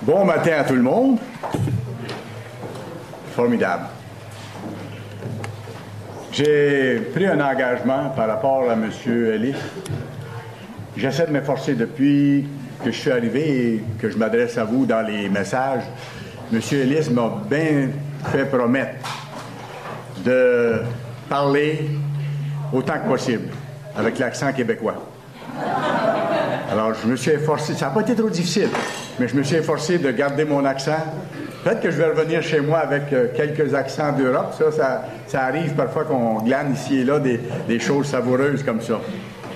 Bon matin à tout le monde. Formidable. J'ai pris un engagement par rapport à M. Ellis. J'essaie de m'efforcer depuis que je suis arrivé et que je m'adresse à vous dans les messages. M. Ellis m'a bien fait promettre de parler autant que possible avec l'accent québécois. Alors, je me suis efforcé. Ça n'a pas été trop difficile, mais je me suis efforcé de garder mon accent. Peut-être que je vais revenir chez moi avec quelques accents d'Europe. Ça arrive parfois qu'on glane ici et là des choses savoureuses comme ça.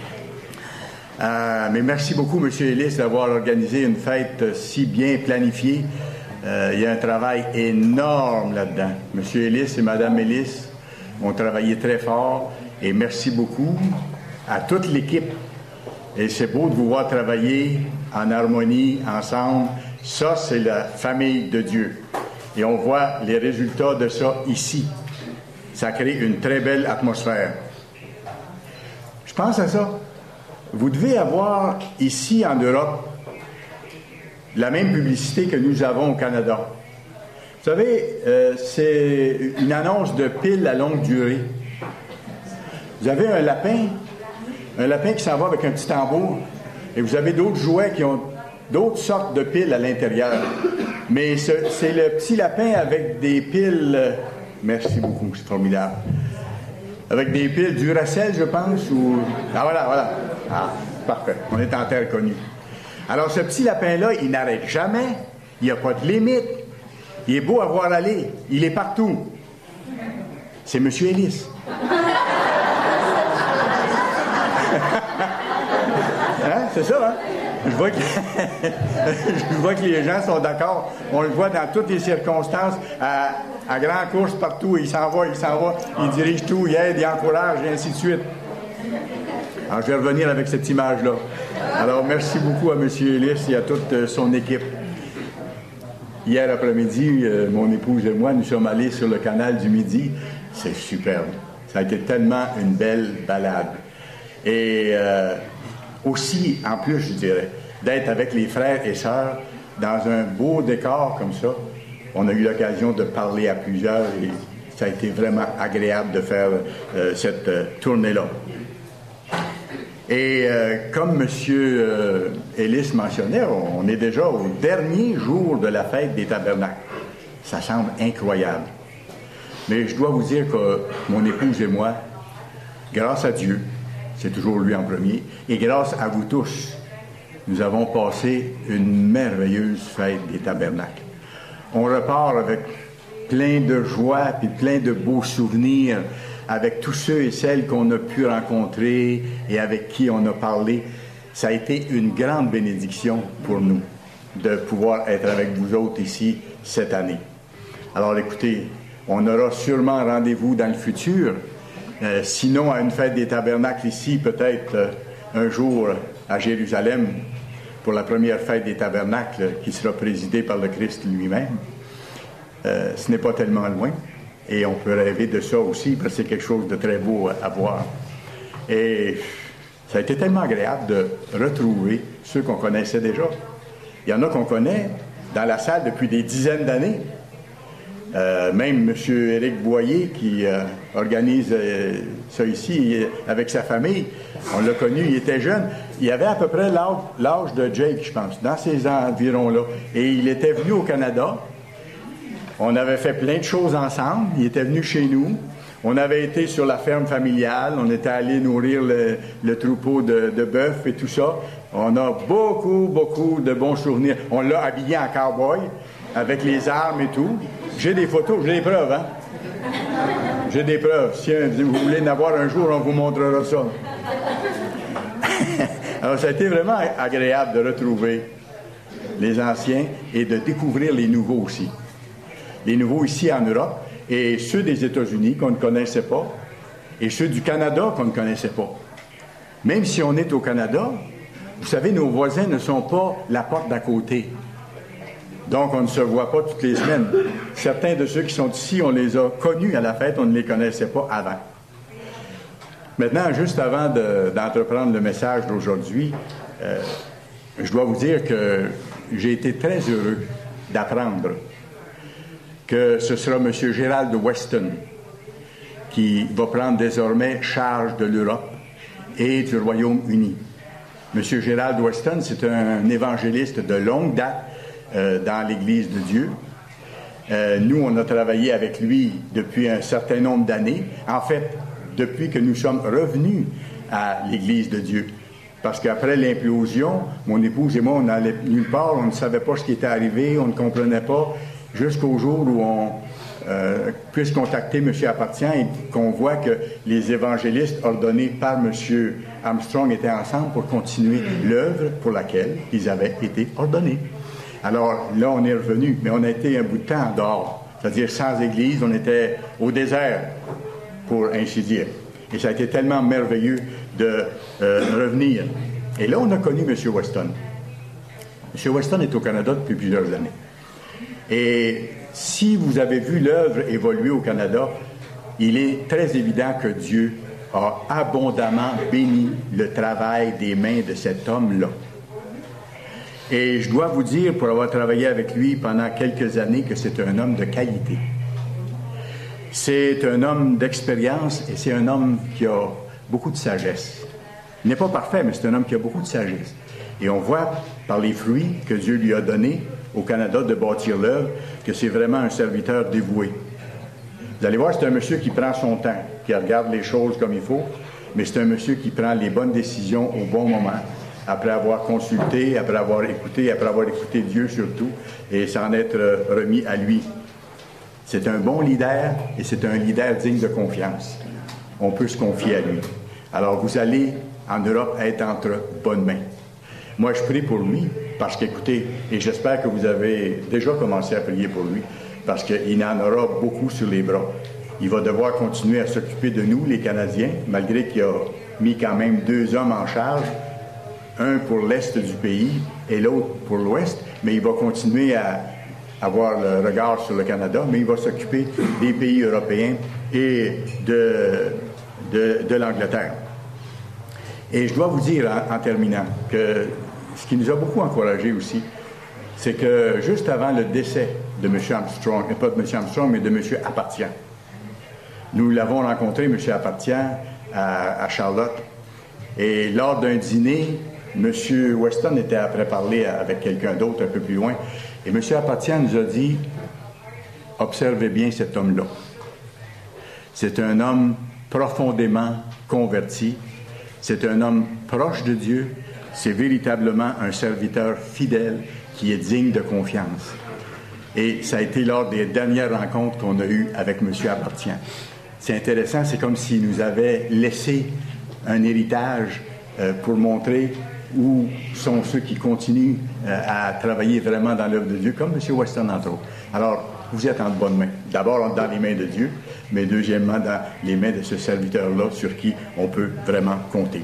Mais merci beaucoup, M. Ellis, d'avoir organisé une fête si bien planifiée. Il y a un travail énorme là-dedans. M. Ellis et Mme Ellis ont travaillé très fort et merci beaucoup à toute l'équipe. Et c'est beau de vous voir travailler en harmonie, ensemble. Ça, c'est la famille de Dieu. Et on voit les résultats de ça ici. Ça crée une très belle atmosphère. Je pense à ça. Vous devez avoir ici en Europe la même publicité que nous avons au Canada. Vous savez, c'est une annonce de piles à longue durée. Vous avez un lapin qui s'en va avec un petit tambour, et vous avez d'autres jouets qui ont d'autres sortes de piles à l'intérieur. Mais c'est le petit lapin avec des piles... merci beaucoup, c'est formidable. Avec des piles Duracell, je pense, ou... Ah, voilà. Ah, parfait. On est en terre connue. Alors, ce petit lapin-là, il n'arrête jamais. Il n'y a pas de limite. Il est beau à voir aller. Il est partout. C'est M. Ellis. Hein? C'est ça, hein? Je vois que les gens sont d'accord. On le voit dans toutes les circonstances, à grande course partout. Il s'en va. Il dirige tout, il aide, il encourage, et ainsi de suite. Alors, je vais revenir avec cette image-là. Alors, merci beaucoup à M. Ellis et à toute son équipe. Hier après-midi, mon épouse et moi, nous sommes allés sur le canal du Midi. C'est superbe. Ça a été tellement une belle balade. Et aussi, en plus, je dirais, d'être avec les frères et sœurs dans un beau décor comme ça. On a eu l'occasion de parler à plusieurs et ça a été vraiment agréable de faire cette tournée-là. Et comme M. Ellis mentionnait, on est déjà au dernier jour de la fête des tabernacles. Ça semble incroyable. Mais je dois vous dire que mon épouse et moi, grâce à Dieu, c'est toujours lui en premier, et grâce à vous tous, nous avons passé une merveilleuse fête des tabernacles. On repart avec plein de joie puis plein de beaux souvenirs avec tous ceux et celles qu'on a pu rencontrer et avec qui on a parlé. Ça a été une grande bénédiction pour nous de pouvoir être avec vous autres ici cette année. Alors écoutez, on aura sûrement rendez-vous dans le futur. Sinon, à une fête des tabernacles ici, peut-être un jour à Jérusalem, pour la première fête des tabernacles qui sera présidée par le Christ lui-même. Ce n'est pas tellement loin. Et on peut rêver de ça aussi, parce que c'est quelque chose de très beau à voir. Et ça a été tellement agréable de retrouver ceux qu'on connaissait déjà. Il y en a qu'on connaît dans la salle depuis des dizaines d'années. Même M. Éric Boyer qui organise ça ici avec sa famille, on l'a connu, il était jeune. Il avait à peu près l'âge de Jake, je pense, dans ces environs-là. Et il était venu au Canada. On avait fait plein de choses ensemble. Il était venu chez nous. On avait été sur la ferme familiale. On était allé nourrir le troupeau de bœufs et tout ça. On a beaucoup de bons souvenirs. On l'a habillé en cow-boy avec les armes et tout. J'ai des photos, j'ai des preuves, hein? J'ai des preuves. Si vous voulez en avoir un jour, on vous montrera ça. Alors, ça a été vraiment agréable de retrouver les anciens et de découvrir les nouveaux aussi. Les nouveaux ici en Europe et ceux des États-Unis qu'on ne connaissait pas et ceux du Canada qu'on ne connaissait pas. Même si on est au Canada, vous savez, nos voisins ne sont pas la porte d'à côté. Donc, on ne se voit pas toutes les semaines. Certains de ceux qui sont ici, on les a connus à la fête, on ne les connaissait pas avant. Maintenant, juste avant d'entreprendre le message d'aujourd'hui, je dois vous dire que j'ai été très heureux d'apprendre que ce sera M. Gerald Weston qui va prendre désormais charge de l'Europe et du Royaume-Uni. M. Gerald Weston, c'est un évangéliste de longue date dans l'Église de Dieu. Nous, on a travaillé avec lui depuis un certain nombre d'années. En fait, depuis que nous sommes revenus à l'Église de Dieu. Parce qu'après l'implosion, mon épouse et moi, on n'allait nulle part, on ne savait pas ce qui était arrivé, on ne comprenait pas, jusqu'au jour où on puisse contacter M. Appartient et qu'on voit que les évangélistes ordonnés par M. Armstrong étaient ensemble pour continuer l'œuvre pour laquelle ils avaient été ordonnés. Alors là, on est revenu, mais on a été un bout de temps dehors, c'est-à-dire sans église, on était au désert, pour ainsi dire. Et ça a été tellement merveilleux de revenir. Et là, on a connu M. Weston. M. Weston est au Canada depuis plusieurs années. Et si vous avez vu l'œuvre évoluer au Canada, il est très évident que Dieu a abondamment béni le travail des mains de cet homme-là. Et je dois vous dire, pour avoir travaillé avec lui pendant quelques années, que c'est un homme de qualité. C'est un homme d'expérience et c'est un homme qui a beaucoup de sagesse. Il n'est pas parfait, mais c'est un homme qui a beaucoup de sagesse. Et on voit par les fruits que Dieu lui a donnés au Canada de bâtir l'œuvre que c'est vraiment un serviteur dévoué. Vous allez voir, c'est un monsieur qui prend son temps, qui regarde les choses comme il faut, mais c'est un monsieur qui prend les bonnes décisions au bon moment, après avoir consulté, après avoir écouté Dieu surtout, et s'en être remis à lui. C'est un bon leader, et c'est un leader digne de confiance. On peut se confier à lui. Alors, vous allez, en Europe, être entre bonnes mains. Moi, je prie pour lui, parce qu'écoutez, et j'espère que vous avez déjà commencé à prier pour lui, parce qu'il en aura beaucoup sur les bras. Il va devoir continuer à s'occuper de nous, les Canadiens, malgré qu'il a mis quand même 2 hommes en charge, un pour l'Est du pays et l'autre pour l'Ouest, mais il va continuer à avoir le regard sur le Canada, mais il va s'occuper des pays européens et de l'Angleterre. Et je dois vous dire, en terminant, que ce qui nous a beaucoup encouragés aussi, c'est que juste avant le décès de M. Armstrong, pas de M. Armstrong, mais de M. Appartient, nous l'avons rencontré, M. Appartient, à Charlotte, et lors d'un dîner, M. Weston était après parler avec quelqu'un d'autre un peu plus loin, et M. Appartient nous a dit, « Observez bien cet homme-là. C'est un homme profondément converti, c'est un homme proche de Dieu, c'est véritablement un serviteur fidèle qui est digne de confiance. » Et ça a été lors des dernières rencontres qu'on a eues avec M. Appartient. C'est intéressant, c'est comme s'il nous avait laissé un héritage pour montrer où sont ceux qui continuent à travailler vraiment dans l'œuvre de Dieu, comme M. Weston, entre autres. Alors, vous êtes en de bonnes mains. D'abord, dans les mains de Dieu, mais deuxièmement, dans les mains de ce serviteur-là sur qui on peut vraiment compter.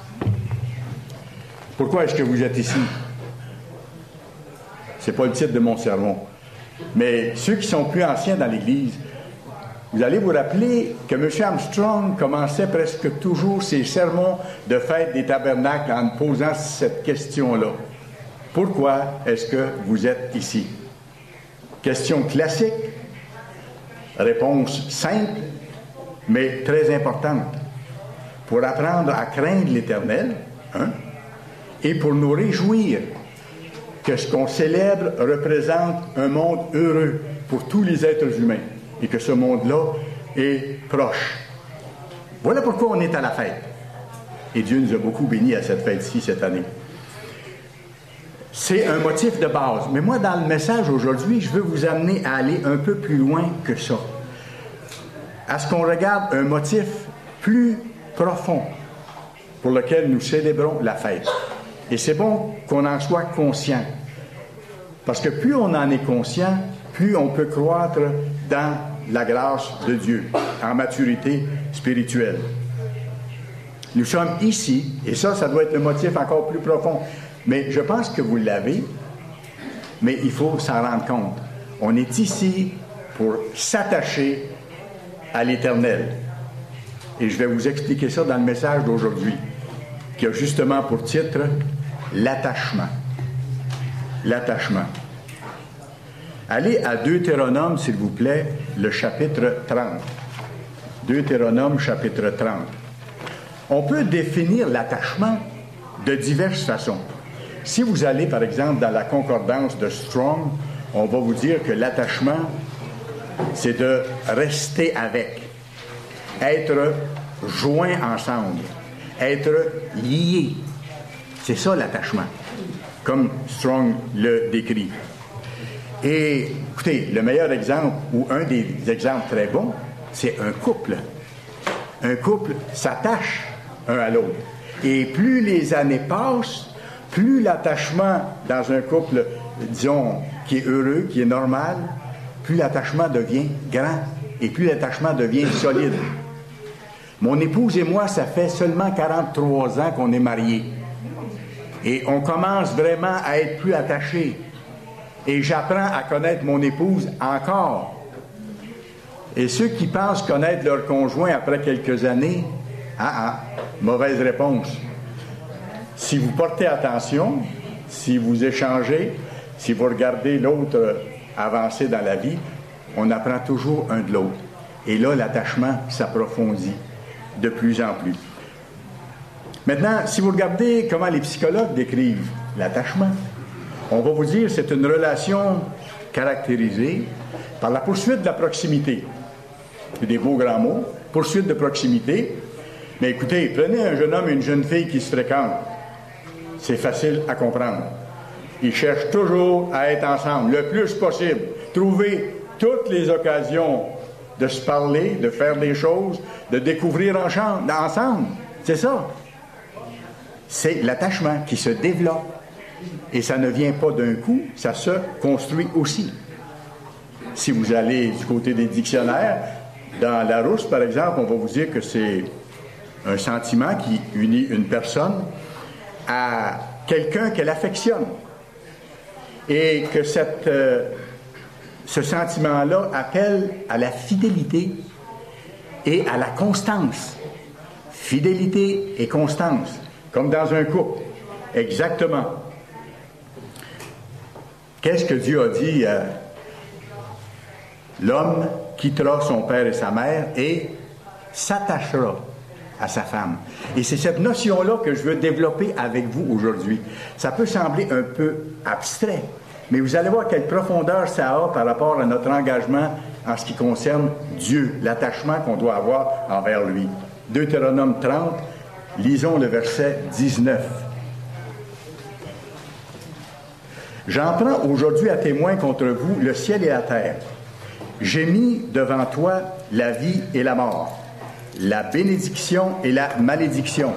Pourquoi est-ce que vous êtes ici? C'est pas le titre de mon sermon. Mais ceux qui sont plus anciens dans l'Église, vous allez vous rappeler que M. Armstrong commençait presque toujours ses sermons de fête des tabernacles en posant cette question-là. Pourquoi est-ce que vous êtes ici? Question classique, réponse simple, mais très importante. Pour apprendre à craindre l'Éternel, et pour nous réjouir que ce qu'on célèbre représente un monde heureux pour tous les êtres humains et que ce monde-là est proche. Voilà pourquoi on est à la fête. Et Dieu nous a beaucoup bénis à cette fête-ci cette année. C'est un motif de base. Mais moi, dans le message aujourd'hui, je veux vous amener à aller un peu plus loin que ça. À ce qu'on regarde un motif plus profond pour lequel nous célébrons la fête. Et c'est bon qu'on en soit conscient. Parce que plus on en est conscient, plus on peut croître dans la grâce de Dieu, en maturité spirituelle. Nous sommes ici, et ça doit être le motif encore plus profond. Mais je pense que vous l'avez, mais il faut s'en rendre compte. On est ici pour s'attacher à l'Éternel. Et je vais vous expliquer ça dans le message d'aujourd'hui, qui a justement pour titre « L'attachement ». l'attachement. Allez à Deutéronome, s'il vous plaît, le chapitre 30. Deutéronome, chapitre 30. On peut définir l'attachement de diverses façons. Si vous allez, par exemple, dans la concordance de Strong, on va vous dire que l'attachement, c'est de rester avec, être joint ensemble, être lié. C'est ça l'attachement, comme Strong le décrit. Et écoutez, le meilleur exemple, ou un des exemples très bons, c'est un couple. Un couple s'attache un à l'autre. Et plus les années passent, plus l'attachement dans un couple, disons, qui est heureux, qui est normal, plus l'attachement devient grand et plus l'attachement devient solide. Mon épouse et moi, ça fait seulement 43 ans qu'on est mariés. Et on commence vraiment à être plus attachés. Et j'apprends à connaître mon épouse encore. Et ceux qui pensent connaître leur conjoint après quelques années, mauvaise réponse. Si vous portez attention, si vous échangez, si vous regardez l'autre avancer dans la vie, on apprend toujours un de l'autre. Et là, l'attachement s'approfondit de plus en plus. Maintenant, si vous regardez comment les psychologues décrivent l'attachement, on va vous dire que c'est une relation caractérisée par la poursuite de la proximité. C'est des beaux grands mots, poursuite de proximité. Mais écoutez, prenez un jeune homme et une jeune fille qui se fréquentent. C'est facile à comprendre. Ils cherchent toujours à être ensemble, le plus possible. Trouver toutes les occasions de se parler, de faire des choses, de découvrir ensemble. C'est ça. C'est l'attachement qui se développe. Et ça ne vient pas d'un coup, ça se construit aussi. Si vous allez du côté des dictionnaires, dans Larousse, par exemple, on va vous dire que c'est un sentiment qui unit une personne à quelqu'un qu'elle affectionne. Et que ce sentiment-là appelle à la fidélité et à la constance. Fidélité et constance, comme dans un couple. Exactement. Qu'est-ce que Dieu a dit? L'homme quittera son père et sa mère et s'attachera à sa femme. Et c'est cette notion-là que je veux développer avec vous aujourd'hui. Ça peut sembler un peu abstrait, mais vous allez voir quelle profondeur ça a par rapport à notre engagement en ce qui concerne Dieu, l'attachement qu'on doit avoir envers lui. Deutéronome 30, lisons le verset 19. J'en prends aujourd'hui à témoin contre vous le ciel et la terre. J'ai mis devant toi la vie et la mort, la bénédiction et la malédiction.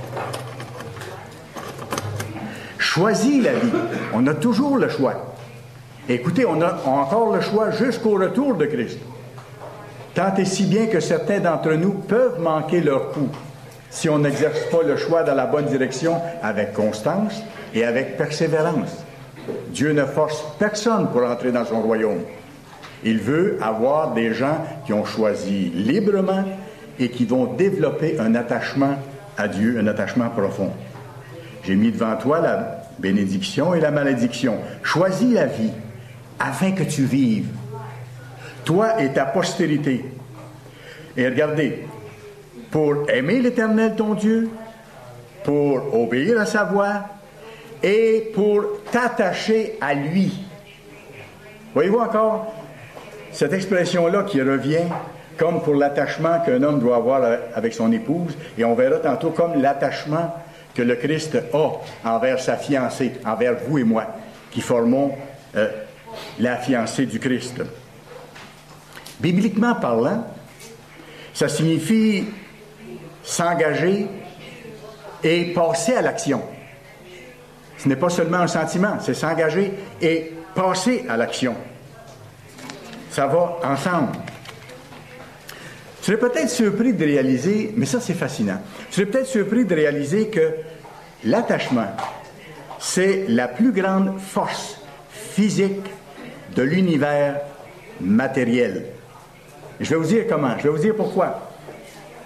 Choisis la vie. On a toujours le choix. Écoutez, on a encore le choix jusqu'au retour de Christ. Tant et si bien que certains d'entre nous peuvent manquer leur coup si on n'exerce pas le choix dans la bonne direction avec constance et avec persévérance. Dieu ne force personne pour entrer dans son royaume. Il veut avoir des gens qui ont choisi librement et qui vont développer un attachement à Dieu, un attachement profond. J'ai mis devant toi la bénédiction et la malédiction. Choisis la vie afin que tu vives, toi et ta postérité. Et regardez, pour aimer l'Éternel ton Dieu, pour obéir à sa voix et pour t'attacher à lui. Voyez-vous encore cette expression-là qui revient comme pour l'attachement qu'un homme doit avoir avec son épouse, et on verra tantôt comme l'attachement que le Christ a envers sa fiancée, envers vous et moi, qui formons la fiancée du Christ. Bibliquement parlant, ça signifie s'engager et passer à l'action. Ce n'est pas seulement un sentiment, c'est s'engager et passer à l'action. Ça va ensemble. Vous serez peut-être surpris de réaliser, mais ça c'est fascinant, vous serez peut-être surpris de réaliser que l'attachement, c'est la plus grande force physique de l'univers matériel. Je vais vous dire comment, je vais vous dire pourquoi.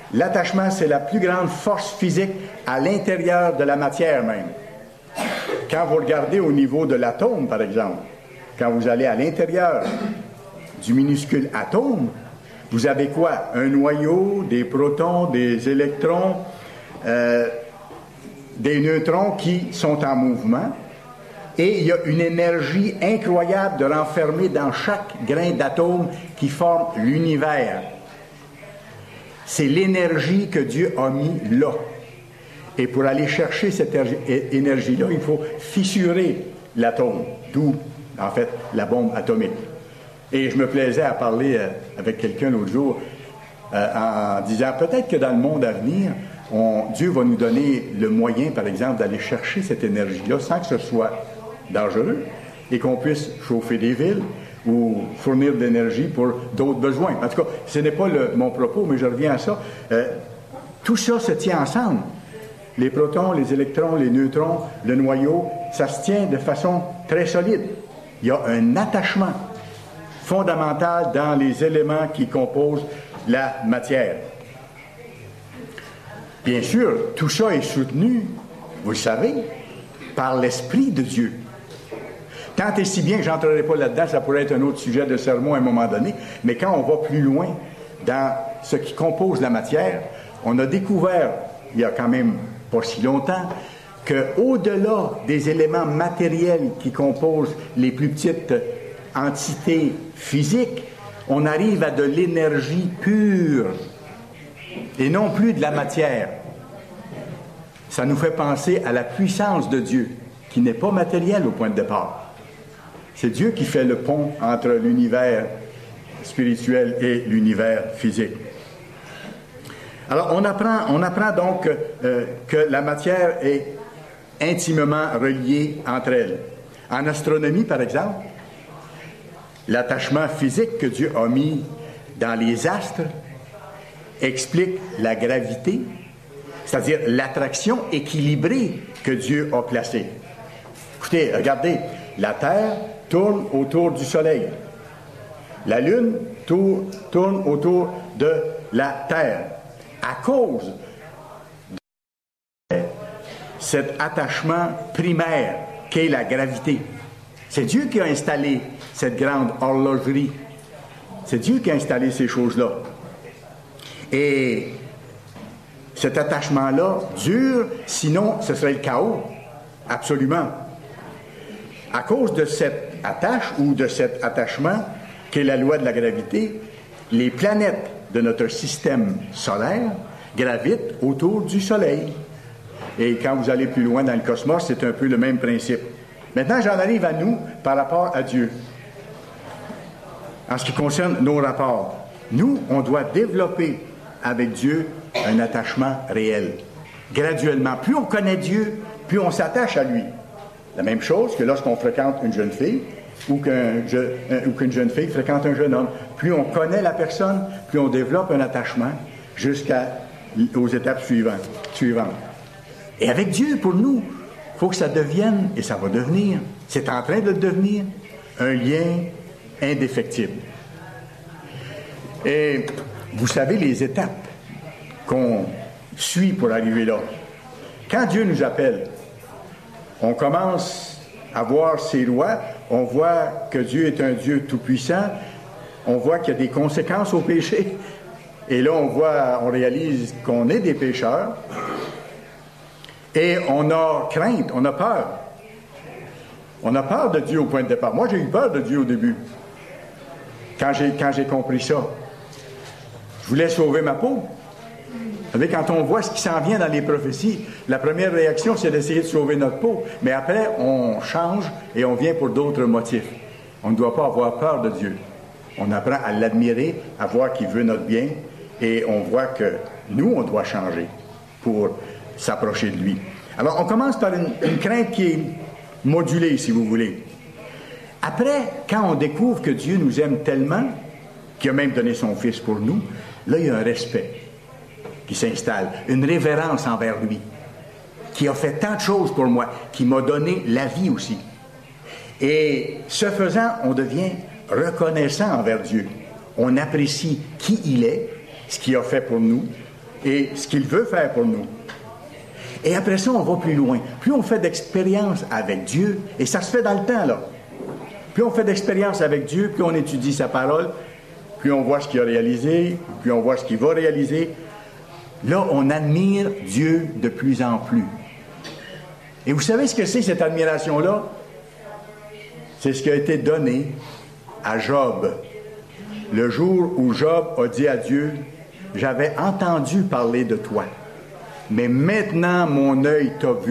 L'attachement, c'est la plus grande force physique à l'intérieur de la matière même. quand vous regardez au niveau de l'atome, par exemple, quand vous allez à l'intérieur du minuscule atome, vous avez quoi? Un noyau, des protons, des électrons, des neutrons qui sont en mouvement. Et il y a une énergie incroyable de renfermer dans chaque grain d'atome qui forme l'univers. C'est l'énergie que Dieu a mis là. Et pour aller chercher cette énergie-là, il faut fissurer l'atome, d'où, en fait, la bombe atomique. Et je me plaisais à parler avec quelqu'un l'autre jour en disant, peut-être que dans le monde à venir, Dieu va nous donner le moyen, par exemple, d'aller chercher cette énergie-là sans que ce soit dangereux et qu'on puisse chauffer des villes ou fournir de l'énergie pour d'autres besoins. En tout cas, ce n'est pas mon propos, mais je reviens à ça. Tout ça se tient ensemble. Les protons, les électrons, les neutrons, le noyau, ça se tient de façon très solide. Il y a un attachement fondamental dans les éléments qui composent la matière. Bien sûr, tout ça est soutenu, vous le savez, par l'Esprit de Dieu. Tant et si bien que je n'entrerai pas là-dedans, ça pourrait être un autre sujet de sermon à un moment donné, mais quand on va plus loin dans ce qui compose la matière, on a découvert, il y a quand même pas si longtemps, qu'au-delà des éléments matériels qui composent les plus petites entités physiques, on arrive à de l'énergie pure et non plus de la matière. Ça nous fait penser à la puissance de Dieu, qui n'est pas matérielle au point de départ. C'est Dieu qui fait le pont entre l'univers spirituel et l'univers physique. Alors, on apprend donc que la matière est intimement reliée entre elles. En astronomie, par exemple, l'attachement physique que Dieu a mis dans les astres explique la gravité, c'est-à-dire l'attraction équilibrée que Dieu a placée. Écoutez, regardez, la Terre tourne autour du Soleil. La Lune tourne autour de la Terre. À cause de cet attachement primaire qu'est la gravité. C'est Dieu qui a installé cette grande horlogerie. C'est Dieu qui a installé ces choses-là. Et cet attachement-là dure, sinon ce serait le chaos. Absolument. À cause de cette attache ou de cet attachement qu'est la loi de la gravité, les planètes de notre système solaire gravitent autour du Soleil. Et quand vous allez plus loin dans le cosmos, c'est un peu le même principe. Maintenant, j'en arrive à nous par rapport à Dieu. En ce qui concerne nos rapports, nous, on doit développer avec Dieu un attachement réel. Graduellement, plus on connaît Dieu, plus on s'attache à lui. La même chose que lorsqu'on fréquente une jeune fille ou qu'une jeune fille fréquente un jeune homme. Plus on connaît la personne, plus on développe un attachement jusqu'aux étapes suivantes. Et avec Dieu, pour nous, il faut que ça devienne, et ça va devenir, c'est en train de devenir, un lien indéfectible. Et vous savez les étapes qu'on suit pour arriver là. Quand Dieu nous appelle, on commence à voir ses lois, on voit que Dieu est un Dieu tout-puissant, on voit qu'il y a des conséquences au péché, et là on réalise qu'on est des pécheurs, et on a crainte, on a peur. On a peur de Dieu au point de départ. Moi, j'ai eu peur de Dieu au début, quand j'ai compris ça. Je voulais sauver ma peau. Vous savez, quand on voit ce qui s'en vient dans les prophéties, la première réaction, c'est d'essayer de sauver notre peau. Mais après, on change et on vient pour d'autres motifs. On ne doit pas avoir peur de Dieu. On apprend à l'admirer, à voir qu'il veut notre bien, et on voit que nous, on doit changer pour s'approcher de lui. Alors, on commence par une crainte qui est modulée, si vous voulez. Après, quand on découvre que Dieu nous aime tellement, qu'il a même donné son Fils pour nous, là, il y a un respect qui s'installe, une révérence envers lui, qui a fait tant de choses pour moi, qui m'a donné la vie aussi. Et ce faisant, on devient reconnaissant envers Dieu. On apprécie qui il est, ce qu'il a fait pour nous et ce qu'il veut faire pour nous. Et après ça, on va plus loin. Plus on fait d'expérience avec Dieu, et ça se fait dans le temps, là. Plus on fait d'expérience avec Dieu, plus on étudie sa parole, plus on voit ce qu'il a réalisé, plus on voit ce qu'il va réaliser. Là, on admire Dieu de plus en plus. Et vous savez ce que c'est, cette admiration-là? C'est ce qui a été donné à Job. Le jour où Job a dit à Dieu, « J'avais entendu parler de toi, mais maintenant mon œil t'a vu. »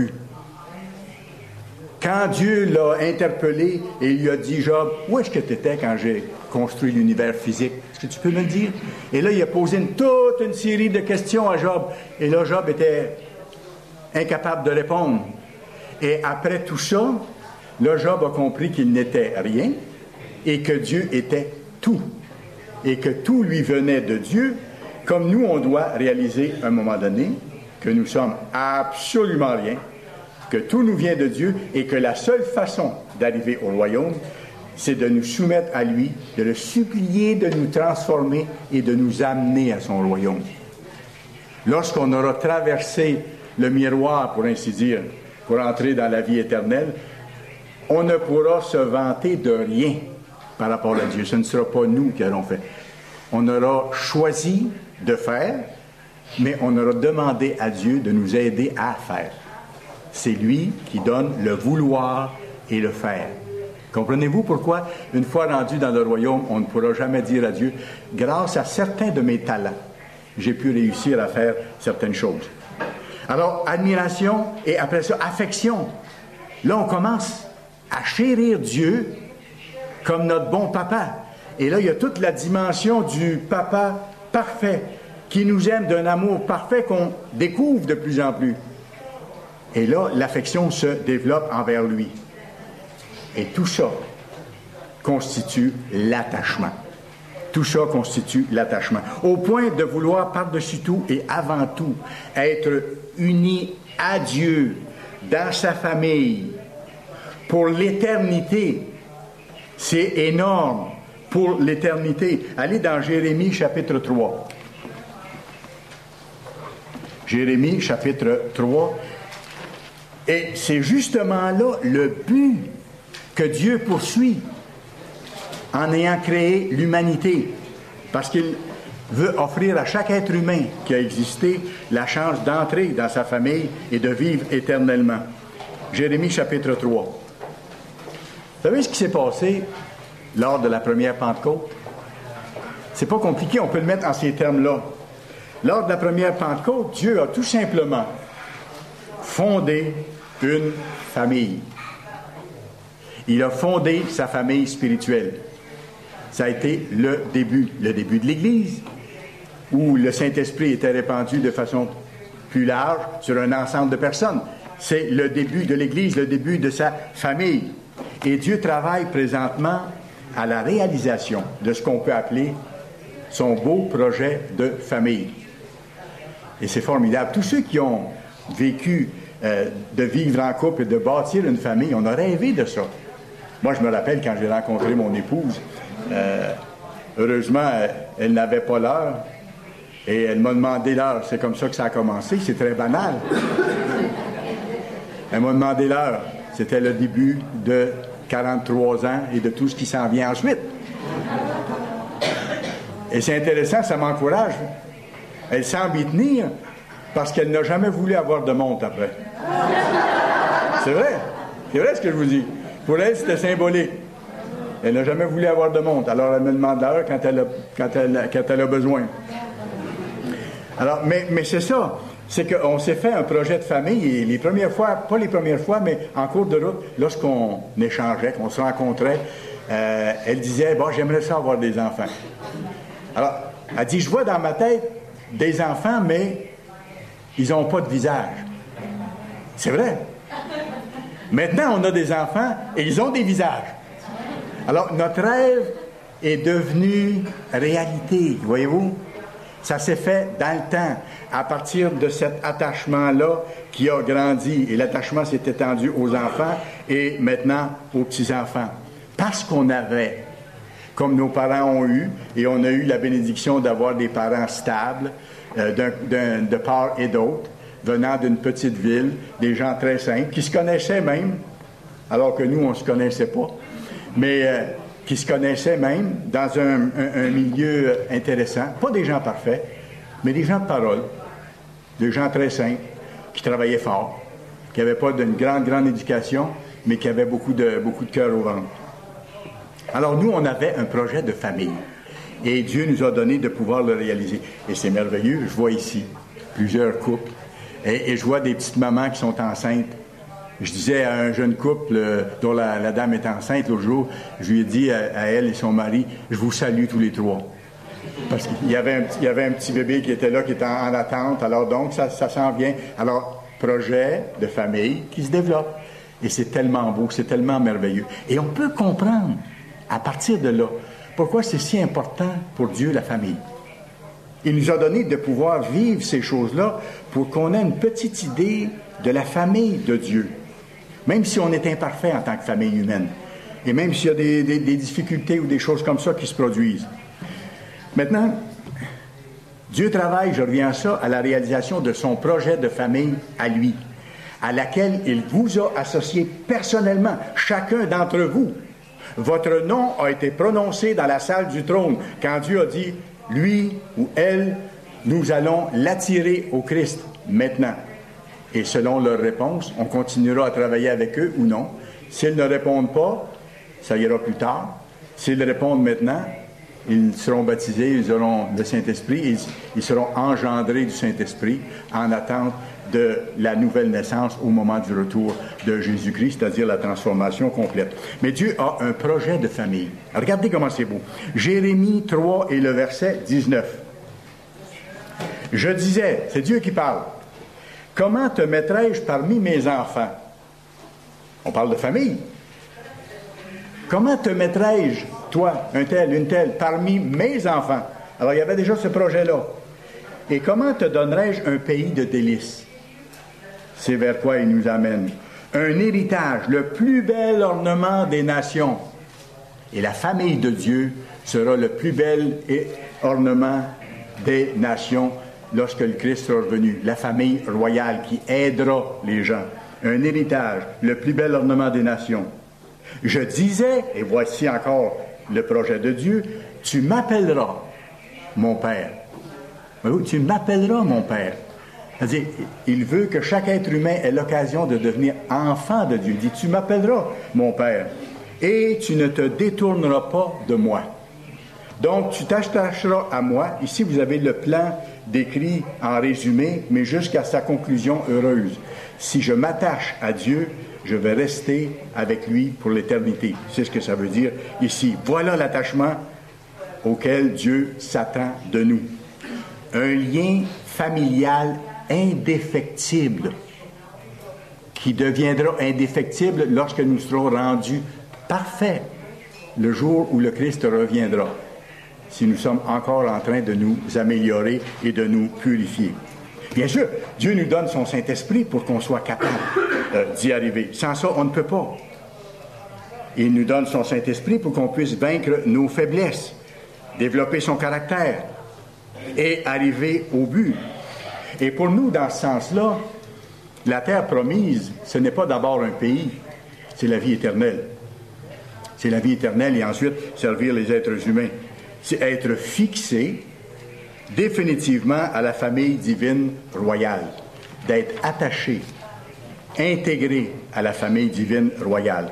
Quand Dieu l'a interpellé et lui a dit, « Job, où est-ce que tu étais quand j'ai construit l'univers physique? Est-ce que tu peux me le dire? » Et là, il a posé toute une série de questions à Job. Et là, Job était incapable de répondre. Et après tout ça, là, Job a compris qu'il n'était rien et que Dieu était tout. Et que tout lui venait de Dieu, comme nous, on doit réaliser à un moment donné que nous sommes absolument rien, que tout nous vient de Dieu et que la seule façon d'arriver au royaume, c'est de nous soumettre à lui, de le supplier de nous transformer et de nous amener à son royaume. Lorsqu'on aura traversé le miroir, pour ainsi dire, pour entrer dans la vie éternelle, on ne pourra se vanter de rien par rapport à Dieu. Ce ne sera pas nous qui allons faire. On aura choisi de faire, mais on aura demandé à Dieu de nous aider à faire. C'est lui qui donne le vouloir et le faire. Comprenez-vous pourquoi, une fois rendu dans le royaume, on ne pourra jamais dire à Dieu, grâce à certains de mes talents, j'ai pu réussir à faire certaines choses. Alors, admiration et après ça, affection. Là, on commence à chérir Dieu comme notre bon papa. Et là, il y a toute la dimension du papa parfait qui nous aime d'un amour parfait qu'on découvre de plus en plus. Et là, l'affection se développe envers lui. Et tout ça constitue l'attachement. Tout ça constitue l'attachement. Au point de vouloir par-dessus tout et avant tout être uni à Dieu, dans sa famille, pour l'éternité. C'est énorme pour l'éternité. Allez dans Jérémie chapitre 3. Jérémie chapitre 3. Et c'est justement là le but que Dieu poursuit en ayant créé l'humanité. Parce qu'il veut offrir à chaque être humain qui a existé la chance d'entrer dans sa famille et de vivre éternellement. Jérémie chapitre 3. Vous savez ce qui s'est passé lors de la première Pentecôte? C'est pas compliqué, on peut le mettre en ces termes-là. Lors de la première Pentecôte, Dieu a tout simplement fondé une famille. Il a fondé sa famille spirituelle. Ça a été le début de l'Église, où le Saint-Esprit était répandu de façon plus large sur un ensemble de personnes. C'est le début de l'Église, le début de sa famille. Et Dieu travaille présentement à la réalisation de ce qu'on peut appeler son beau projet de famille. Et c'est formidable. Tous ceux qui ont vécu de vivre en couple et de bâtir une famille, on a rêvé de ça. Moi, je me rappelle quand j'ai rencontré mon épouse, heureusement, elle n'avait pas l'heure et elle m'a demandé l'heure. C'est comme ça que ça a commencé. C'est très banal. Elle m'a demandé l'heure. C'était le début de 43 ans et de tout ce qui s'en vient ensuite. Et c'est intéressant, ça m'encourage. Elle semble y tenir parce qu'elle n'a jamais voulu avoir de montre après. C'est vrai. C'est vrai ce que je vous dis. Pour elle, c'était symbolique. Elle n'a jamais voulu avoir de montre. Alors, elle me demande l'heure quand elle a besoin. Alors, mais c'est ça. C'est qu'on s'est fait un projet de famille et les premières fois, pas les premières fois, mais en cours de route, lorsqu'on échangeait, qu'on se rencontrait, elle disait, bon, j'aimerais ça avoir des enfants. Alors, elle dit, je vois dans ma tête des enfants, mais ils n'ont pas de visage. C'est vrai. Maintenant, on a des enfants et ils ont des visages. Alors, notre rêve est devenu réalité, voyez-vous? Ça s'est fait dans le temps, à partir de cet attachement-là qui a grandi. Et l'attachement s'est étendu aux enfants et maintenant aux petits-enfants. Parce qu'on avait, comme nos parents ont eu, et on a eu la bénédiction d'avoir des parents stables, de part et d'autre, venant d'une petite ville, des gens très simples, qui se connaissaient même, alors que nous, on ne se connaissait pas, mais qui se connaissaient même dans un milieu intéressant. Pas des gens parfaits, mais des gens de parole, des gens très simples, qui travaillaient fort, qui n'avaient pas d'une grande éducation, mais qui avaient beaucoup de cœur au ventre. Alors nous, on avait un projet de famille. Et Dieu nous a donné de pouvoir le réaliser. Et c'est merveilleux. Je vois ici plusieurs couples. Et je vois des petites mamans qui sont enceintes. Je disais à un jeune couple dont la dame est enceinte l'autre jour, je lui ai dit à elle et son mari, je vous salue tous les trois. Parce qu'il y avait un petit bébé qui était là, qui était en attente. Alors donc, ça s'en vient. Alors, projet de famille qui se développe. Et c'est tellement beau, c'est tellement merveilleux. Et on peut comprendre, à partir de là, pourquoi c'est si important pour Dieu, la famille. Il nous a donné de pouvoir vivre ces choses-là pour qu'on ait une petite idée de la famille de Dieu. Même si on est imparfait en tant que famille humaine. Et même s'il y a des difficultés ou des choses comme ça qui se produisent. Maintenant, Dieu travaille, je reviens à ça, à la réalisation de son projet de famille à lui, à laquelle il vous a associé personnellement, chacun d'entre vous. Votre nom a été prononcé dans la salle du trône quand Dieu a dit, lui ou elle, nous allons l'attirer au Christ maintenant. Et selon leur réponse, on continuera à travailler avec eux ou non. S'ils ne répondent pas, ça ira plus tard. S'ils répondent maintenant, ils seront baptisés, ils auront le Saint-Esprit, ils seront engendrés du Saint-Esprit en attente de la nouvelle naissance au moment du retour de Jésus-Christ, c'est-à-dire la transformation complète. Mais Dieu a un projet de famille. Regardez comment c'est beau. Jérémie 3 et le verset 19. Je disais, c'est Dieu qui parle, comment te mettrais-je parmi mes enfants? On parle de famille. Comment te mettrais-je, toi, un tel, une telle, parmi mes enfants? Alors, il y avait déjà ce projet-là. Et comment te donnerais-je un pays de délices? C'est vers quoi il nous amène. Un héritage, le plus bel ornement des nations. Et la famille de Dieu sera le plus bel ornement des nations lorsque le Christ sera revenu. La famille royale qui aidera les gens. Un héritage, le plus bel ornement des nations. Je disais, et voici encore le projet de Dieu, tu m'appelleras mon Père. Oui, tu m'appelleras mon Père. C'est-à-dire, il veut que chaque être humain ait l'occasion de devenir enfant de Dieu. Il dit, tu m'appelleras mon Père, et tu ne te détourneras pas de moi. Donc, tu t'attacheras à moi. Ici, vous avez le plan décrit en résumé, mais jusqu'à sa conclusion heureuse. Si je m'attache à Dieu, je vais rester avec lui pour l'éternité. C'est ce que ça veut dire ici. Voilà l'attachement auquel Dieu s'attend de nous. Un lien familial indéfectible, qui deviendra indéfectible lorsque nous serons rendus parfaits le jour où le Christ reviendra, si nous sommes encore en train de nous améliorer et de nous purifier. Bien sûr, Dieu nous donne son Saint-Esprit pour qu'on soit capable d'y arriver. Sans ça, on ne peut pas. Il nous donne son Saint-Esprit pour qu'on puisse vaincre nos faiblesses, développer son caractère et arriver au but. Et pour nous, dans ce sens-là, la terre promise, ce n'est pas d'abord un pays, c'est la vie éternelle. C'est la vie éternelle et ensuite servir les êtres humains. C'est être fixé définitivement à la famille divine royale, d'être attaché, intégré à la famille divine royale.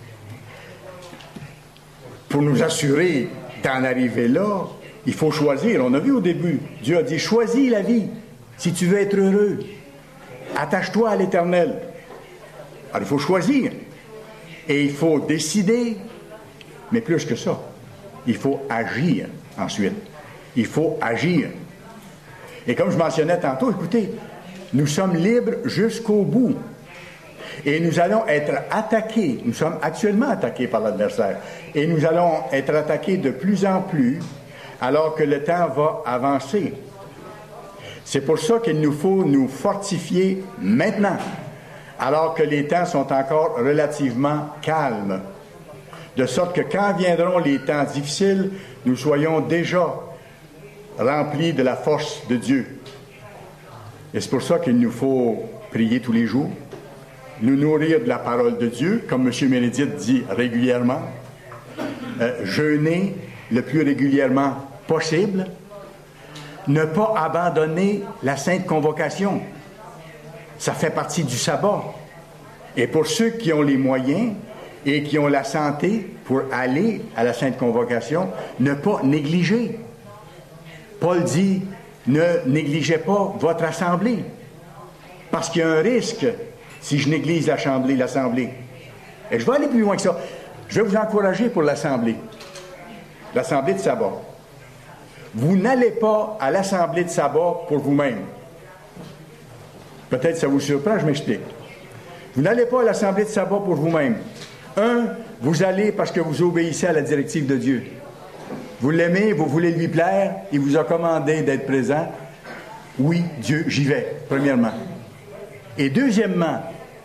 Pour nous assurer d'en arriver là, il faut choisir. On a vu au début, Dieu a dit, choisis la vie si tu veux être heureux. Attache-toi à l'Éternel. Alors il faut choisir. Et il faut décider, mais plus que ça, il faut agir ensuite. Il faut agir. Et comme je mentionnais tantôt, écoutez, nous sommes libres jusqu'au bout. Et nous allons être attaqués. Nous sommes actuellement attaqués par l'adversaire. Et nous allons être attaqués de plus en plus alors que le temps va avancer. C'est pour ça qu'il nous faut nous fortifier maintenant, alors que les temps sont encore relativement calmes. De sorte que quand viendront les temps difficiles, nous soyons déjà remplis de la force de Dieu. Et c'est pour ça qu'il nous faut prier tous les jours, nous nourrir de la parole de Dieu, comme M. Ménédite dit régulièrement, jeûner le plus régulièrement possible, ne pas abandonner la Sainte Convocation. Ça fait partie du sabbat. Et pour ceux qui ont les moyens et qui ont la santé pour aller à la Sainte Convocation, ne pas négliger. Paul dit, ne négligez pas votre assemblée. Parce qu'il y a un risque si je néglige l'assemblée. Et je vais aller plus loin que ça. Je vais vous encourager pour l'assemblée de sabbat. Vous n'allez pas à l'assemblée de sabbat pour vous-même. Peut-être ça vous surprend, je m'explique. Vous n'allez pas à l'assemblée de sabbat pour vous-même. Vous allez parce que vous obéissez à la directive de Dieu. Vous l'aimez, vous voulez lui plaire, il vous a commandé d'être présent. Oui, Dieu, j'y vais, premièrement. Et deuxièmement,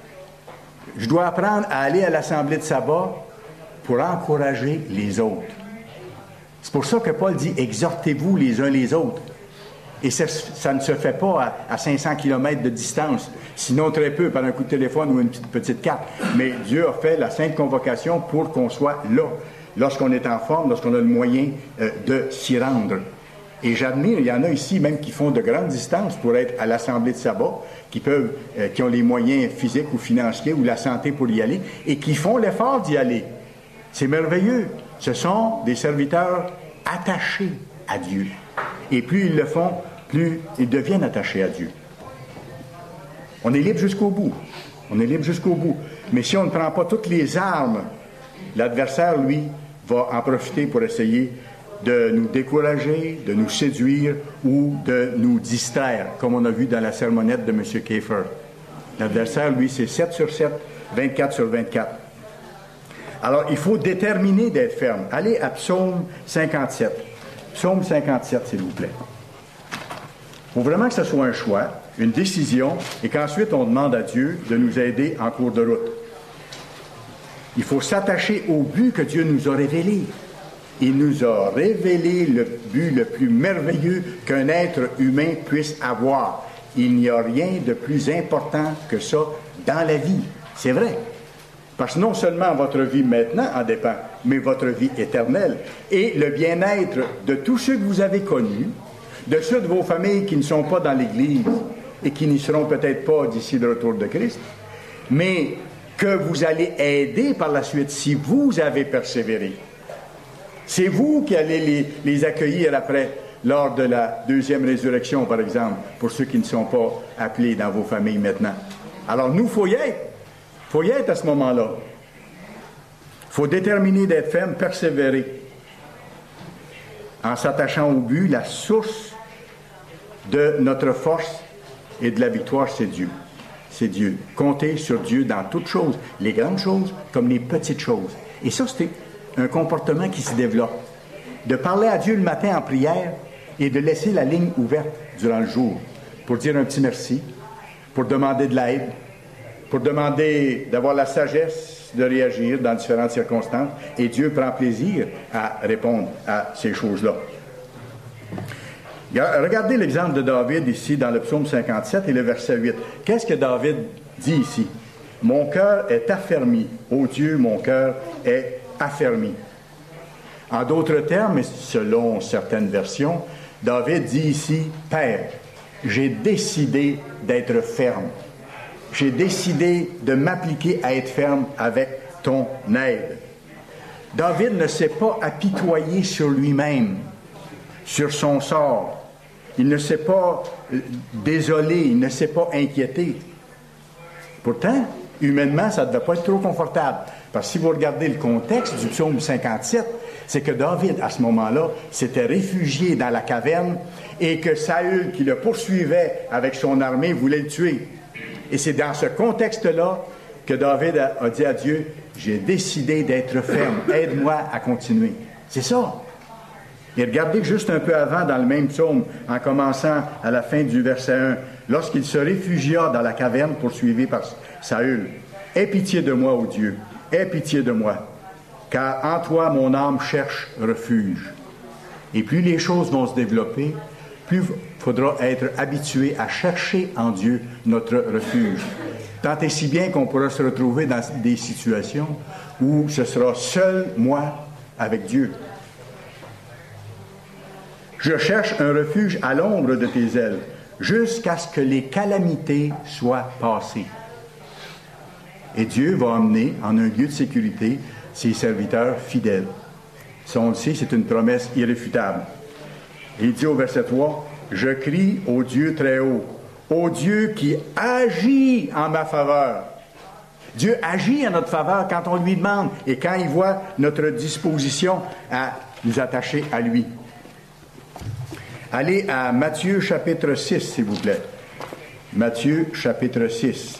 je dois apprendre à aller à l'assemblée de sabbat pour encourager les autres. C'est pour ça que Paul dit « Exhortez-vous les uns les autres ». Et ça ne se fait pas à 500 km de distance, sinon très peu par un coup de téléphone ou une petite carte. Mais Dieu a fait la Sainte Convocation pour qu'on soit là, lorsqu'on est en forme, lorsqu'on a le moyen de s'y rendre. Et j'admire, il y en a ici même qui font de grandes distances pour être à l'Assemblée de sabbat, qui ont les moyens physiques ou financiers ou la santé pour y aller, et qui font l'effort d'y aller. C'est merveilleux. Ce sont des serviteurs attachés à Dieu. Et plus ils le font, plus ils deviennent attachés à Dieu. On est libre jusqu'au bout. On est libre jusqu'au bout. Mais si on ne prend pas toutes les armes, l'adversaire, lui, va en profiter pour essayer de nous décourager, de nous séduire ou de nous distraire, comme on a vu dans la sermonnette de M. Kiefer. L'adversaire, lui, c'est 7 sur 7, 24 sur 24. Alors, il faut déterminer d'être ferme. Allez à Psaume 57. Psaume 57, s'il vous plaît. Il faut vraiment que ce soit un choix, une décision, et qu'ensuite on demande à Dieu de nous aider en cours de route. Il faut s'attacher au but que Dieu nous a révélé. Il nous a révélé le but le plus merveilleux qu'un être humain puisse avoir. Il n'y a rien de plus important que ça dans la vie. C'est vrai. Parce que non seulement votre vie maintenant en dépend, mais votre vie éternelle et le bien-être de tous ceux que vous avez connus, de ceux de vos familles qui ne sont pas dans l'Église et qui n'y seront peut-être pas d'ici le retour de Christ, mais que vous allez aider par la suite si vous avez persévéré. C'est vous qui allez les accueillir après, lors de la deuxième résurrection, par exemple, pour ceux qui ne sont pas appelés dans vos familles maintenant. Alors nous, il faut y être. Il faut y être à ce moment-là. Il faut déterminer d'être ferme, persévérer. En s'attachant au but, la source de notre force et de la victoire, c'est Dieu. C'est Dieu. Comptez sur Dieu dans toutes choses, les grandes choses comme les petites choses. Et ça, c'est un comportement qui se développe. De parler à Dieu le matin en prière et de laisser la ligne ouverte durant le jour pour dire un petit merci, pour demander de l'aide, pour demander d'avoir la sagesse de réagir dans différentes circonstances. Et Dieu prend plaisir à répondre à ces choses-là. Regardez l'exemple de David ici dans le psaume 57 et le verset 8. Qu'est-ce que David dit ici? « Mon cœur est affermi. Ô Dieu, mon cœur est affermi. » En d'autres termes, et selon certaines versions, David dit ici, « Père, j'ai décidé d'être ferme. J'ai décidé de m'appliquer à être ferme avec ton aide. » David ne s'est pas apitoyé sur lui-même, sur son sort. Il ne s'est pas désolé, il ne s'est pas inquiété. Pourtant, humainement, ça ne devait pas être trop confortable. Parce que si vous regardez le contexte du psaume 57, c'est que David, à ce moment-là, s'était réfugié dans la caverne et que Saül, qui le poursuivait avec son armée, voulait le tuer. Et c'est dans ce contexte-là que David a dit à Dieu, « J'ai décidé d'être ferme. Aide-moi à continuer. » C'est ça. Et regardez juste un peu avant, dans le même psaume, en commençant à la fin du verset 1, lorsqu'il se réfugia dans la caverne poursuivi par Saül, « Aie pitié de moi, ô Dieu, aie pitié de moi, car en toi mon âme cherche refuge. » Et plus les choses vont se développer, plus il faudra être habitué à chercher en Dieu notre refuge. Tant et si bien qu'on pourra se retrouver dans des situations où ce sera seul moi avec Dieu. Je cherche un refuge à l'ombre de tes ailes, jusqu'à ce que les calamités soient passées. Et Dieu va emmener en un lieu de sécurité ses serviteurs fidèles. Ça, on le sait, c'est une promesse irréfutable. Et il dit au verset 3, « Je crie au Dieu très haut, au Dieu qui agit en ma faveur. » Dieu agit en notre faveur quand on lui demande et quand il voit notre disposition à nous attacher à lui. Allez à Matthieu chapitre 6, s'il vous plaît. Matthieu chapitre 6.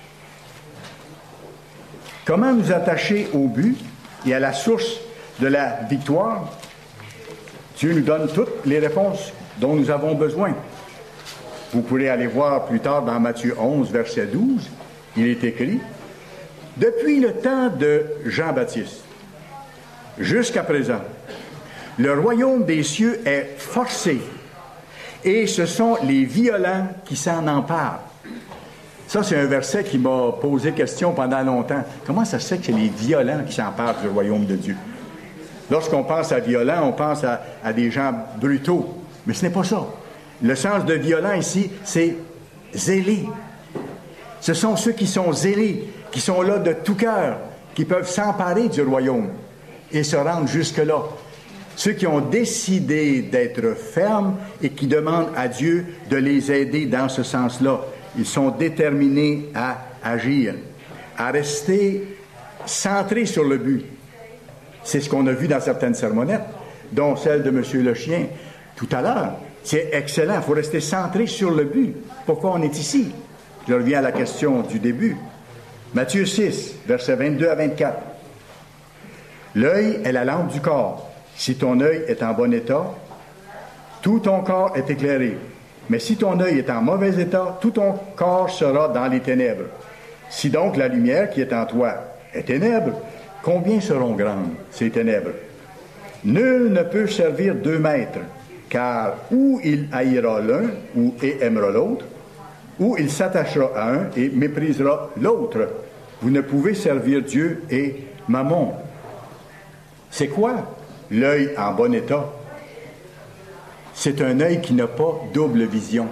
Comment nous attacher au but et à la source de la victoire? Dieu nous donne toutes les réponses dont nous avons besoin. Vous pourrez aller voir plus tard dans Matthieu 11, verset 12, il est écrit, « Depuis le temps de Jean-Baptiste jusqu'à présent, le royaume des cieux est forcé, et ce sont les violents qui s'en emparent. » Ça, c'est un verset qui m'a posé question pendant longtemps. Comment ça se fait que c'est les violents qui s'emparent du royaume de Dieu? Lorsqu'on pense à violent, on pense à des gens brutaux. Mais ce n'est pas ça. Le sens de violent ici, c'est zélés. Ce sont ceux qui sont zélés, qui sont là de tout cœur, qui peuvent s'emparer du royaume et se rendre jusque-là. Ceux qui ont décidé d'être fermes et qui demandent à Dieu de les aider dans ce sens-là. Ils sont déterminés à agir, à rester centrés sur le but. C'est ce qu'on a vu dans certaines sermonnettes, dont celle de M. Le Chien tout à l'heure. C'est excellent, il faut rester centré sur le but. Pourquoi on est ici? Je reviens à la question du début. Matthieu 6, versets 22 à 24. L'œil est la lampe du corps. Si ton œil est en bon état, tout ton corps est éclairé. Mais si ton œil est en mauvais état, tout ton corps sera dans les ténèbres. Si donc la lumière qui est en toi est ténèbre, combien seront grandes ces ténèbres? Nul ne peut servir 2 maîtres, car ou il haïra l'un et aimera l'autre, ou il s'attachera à un et méprisera l'autre. Vous ne pouvez servir Dieu et Mammon. C'est quoi l'œil en bon état? C'est un œil qui n'a pas double vision.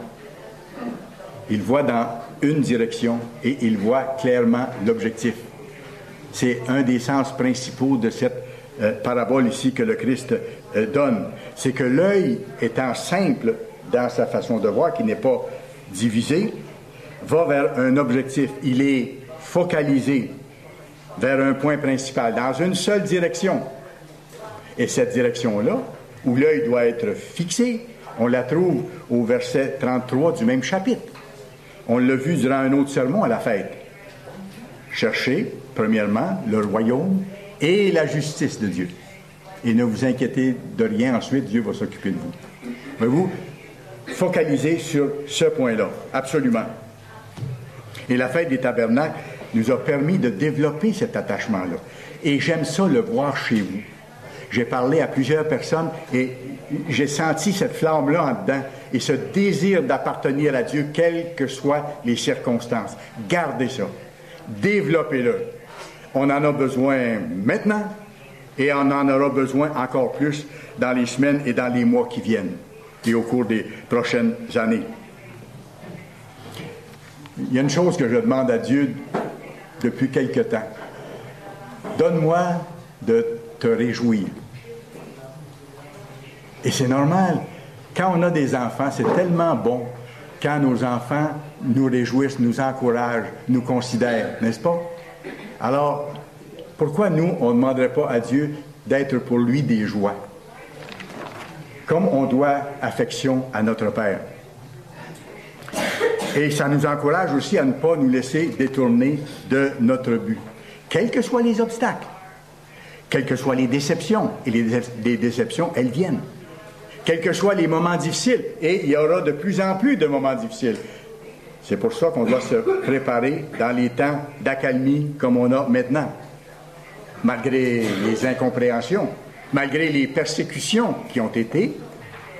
Il voit dans une direction et il voit clairement l'objectif. C'est un des sens principaux de cette parabole ici que le Christ donne. C'est que l'œil étant simple dans sa façon de voir, qui n'est pas divisé, va vers un objectif. Il est focalisé vers un point principal, dans une seule direction. Et cette direction-là, où l'œil doit être fixé, on la trouve au verset 33 du même chapitre. On l'a vu durant un autre sermon à la fête. Cherchez, premièrement, le royaume et la justice de Dieu. Et ne vous inquiétez de rien, ensuite, Dieu va s'occuper de vous. Voyez-vous, focalisez sur ce point-là, absolument. Et la fête des tabernacles nous a permis de développer cet attachement-là. Et j'aime ça le voir chez vous. J'ai parlé à plusieurs personnes et j'ai senti cette flamme-là en dedans et ce désir d'appartenir à Dieu, quelles que soient les circonstances. Gardez ça. Développez-le. On en a besoin maintenant et on en aura besoin encore plus dans les semaines et dans les mois qui viennent et au cours des prochaines années. Il y a une chose que je demande à Dieu depuis quelque temps. Donne-moi de te réjouir. Et c'est normal. Quand on a des enfants, c'est tellement bon quand nos enfants nous réjouissent, nous encouragent, nous considèrent, n'est-ce pas? Alors, pourquoi nous, on ne demanderait pas à Dieu d'être pour lui des joies? Comme on doit affection à notre Père. Et ça nous encourage aussi à ne pas nous laisser détourner de notre but. Quels que soient les obstacles, quelles que soient les déceptions, et les déceptions, elles viennent. Quels que soient les moments difficiles, et il y aura de plus en plus de moments difficiles. C'est pour ça qu'on doit se préparer dans les temps d'accalmie comme on a maintenant. Malgré les incompréhensions, malgré les persécutions qui ont été,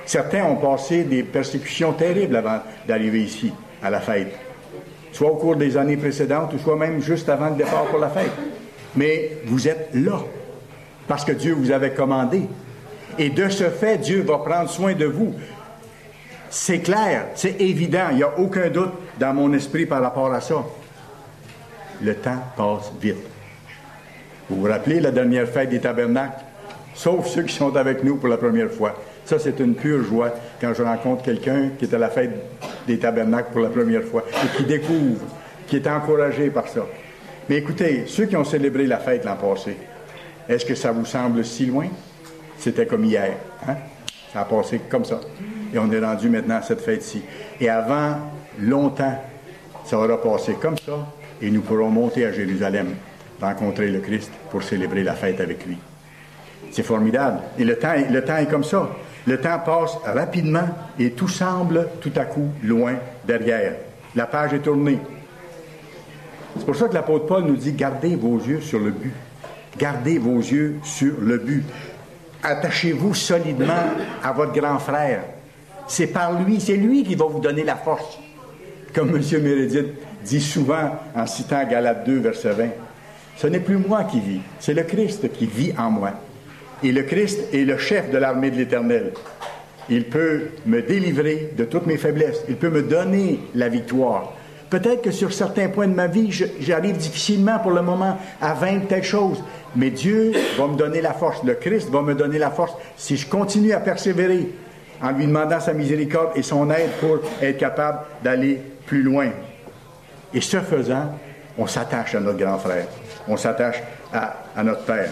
Certains ont passé des persécutions terribles avant d'arriver ici, à la fête. Soit au cours des années précédentes, ou soit même juste avant le départ pour la fête. Mais vous êtes là, parce que Dieu vous avait commandé. Et de ce fait, Dieu va prendre soin de vous. C'est clair, c'est évident, il n'y a aucun doute dans mon esprit par rapport à ça. Le temps passe vite. Vous vous rappelez la dernière fête des tabernacles? Sauf ceux qui sont avec nous pour la première fois. Ça, c'est une pure joie quand je rencontre quelqu'un qui est à la fête des tabernacles pour la première fois et qui découvre, qui est encouragé par ça. Mais écoutez, ceux qui ont célébré la fête l'an passé, est-ce que ça vous semble si loin? C'était comme hier. Hein? Ça a passé comme ça. Et on est rendu maintenant à cette fête-ci. Et avant longtemps, ça aura passé comme ça et nous pourrons monter à Jérusalem, rencontrer le Christ pour célébrer la fête avec lui. C'est formidable. Et le temps est comme ça. Le temps passe rapidement et tout semble tout à coup loin derrière. La page est tournée. C'est pour ça que l'apôtre Paul nous dit, gardez vos yeux sur le but. Gardez vos yeux sur le but. Attachez-vous solidement à votre grand frère. C'est par lui, c'est lui qui va vous donner la force. Comme M. Meredith dit souvent en citant Galates 2, verset 20. Ce n'est plus moi qui vis, c'est le Christ qui vit en moi. Et le Christ est le chef de l'armée de l'Éternel. Il peut me délivrer de toutes mes faiblesses. Il peut me donner la victoire. Peut-être que sur certains points de ma vie, j'arrive difficilement pour le moment à vaincre telle chose. Mais Dieu va me donner la force. Le Christ va me donner la force si je continue à persévérer en lui demandant sa miséricorde et son aide pour être capable d'aller plus loin. Et ce faisant, on s'attache à notre grand frère. On s'attache à notre Père.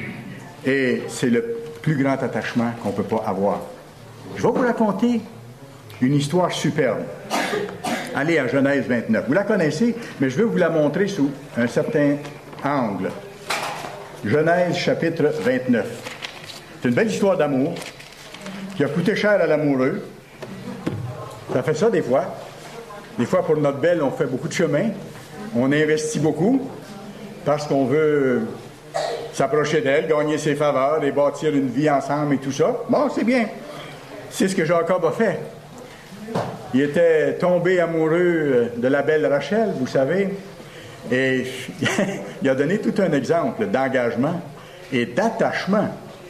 Et c'est le plus grand attachement qu'on ne peut pas avoir. Je vais vous raconter une histoire superbe. Allez à Genèse 29. Vous la connaissez, mais je veux vous la montrer sous un certain angle. Genèse chapitre 29. C'est une belle histoire d'amour qui a coûté cher à l'amoureux. Ça fait ça des fois. Des fois, pour notre belle, on fait beaucoup de chemin. On investit beaucoup parce qu'on veut s'approcher d'elle, gagner ses faveurs et bâtir une vie ensemble et tout ça. Bon, c'est bien. C'est ce que Jacob a fait. Il était tombé amoureux de la belle Rachel, vous savez, et il a donné tout un exemple d'engagement et d'attachement.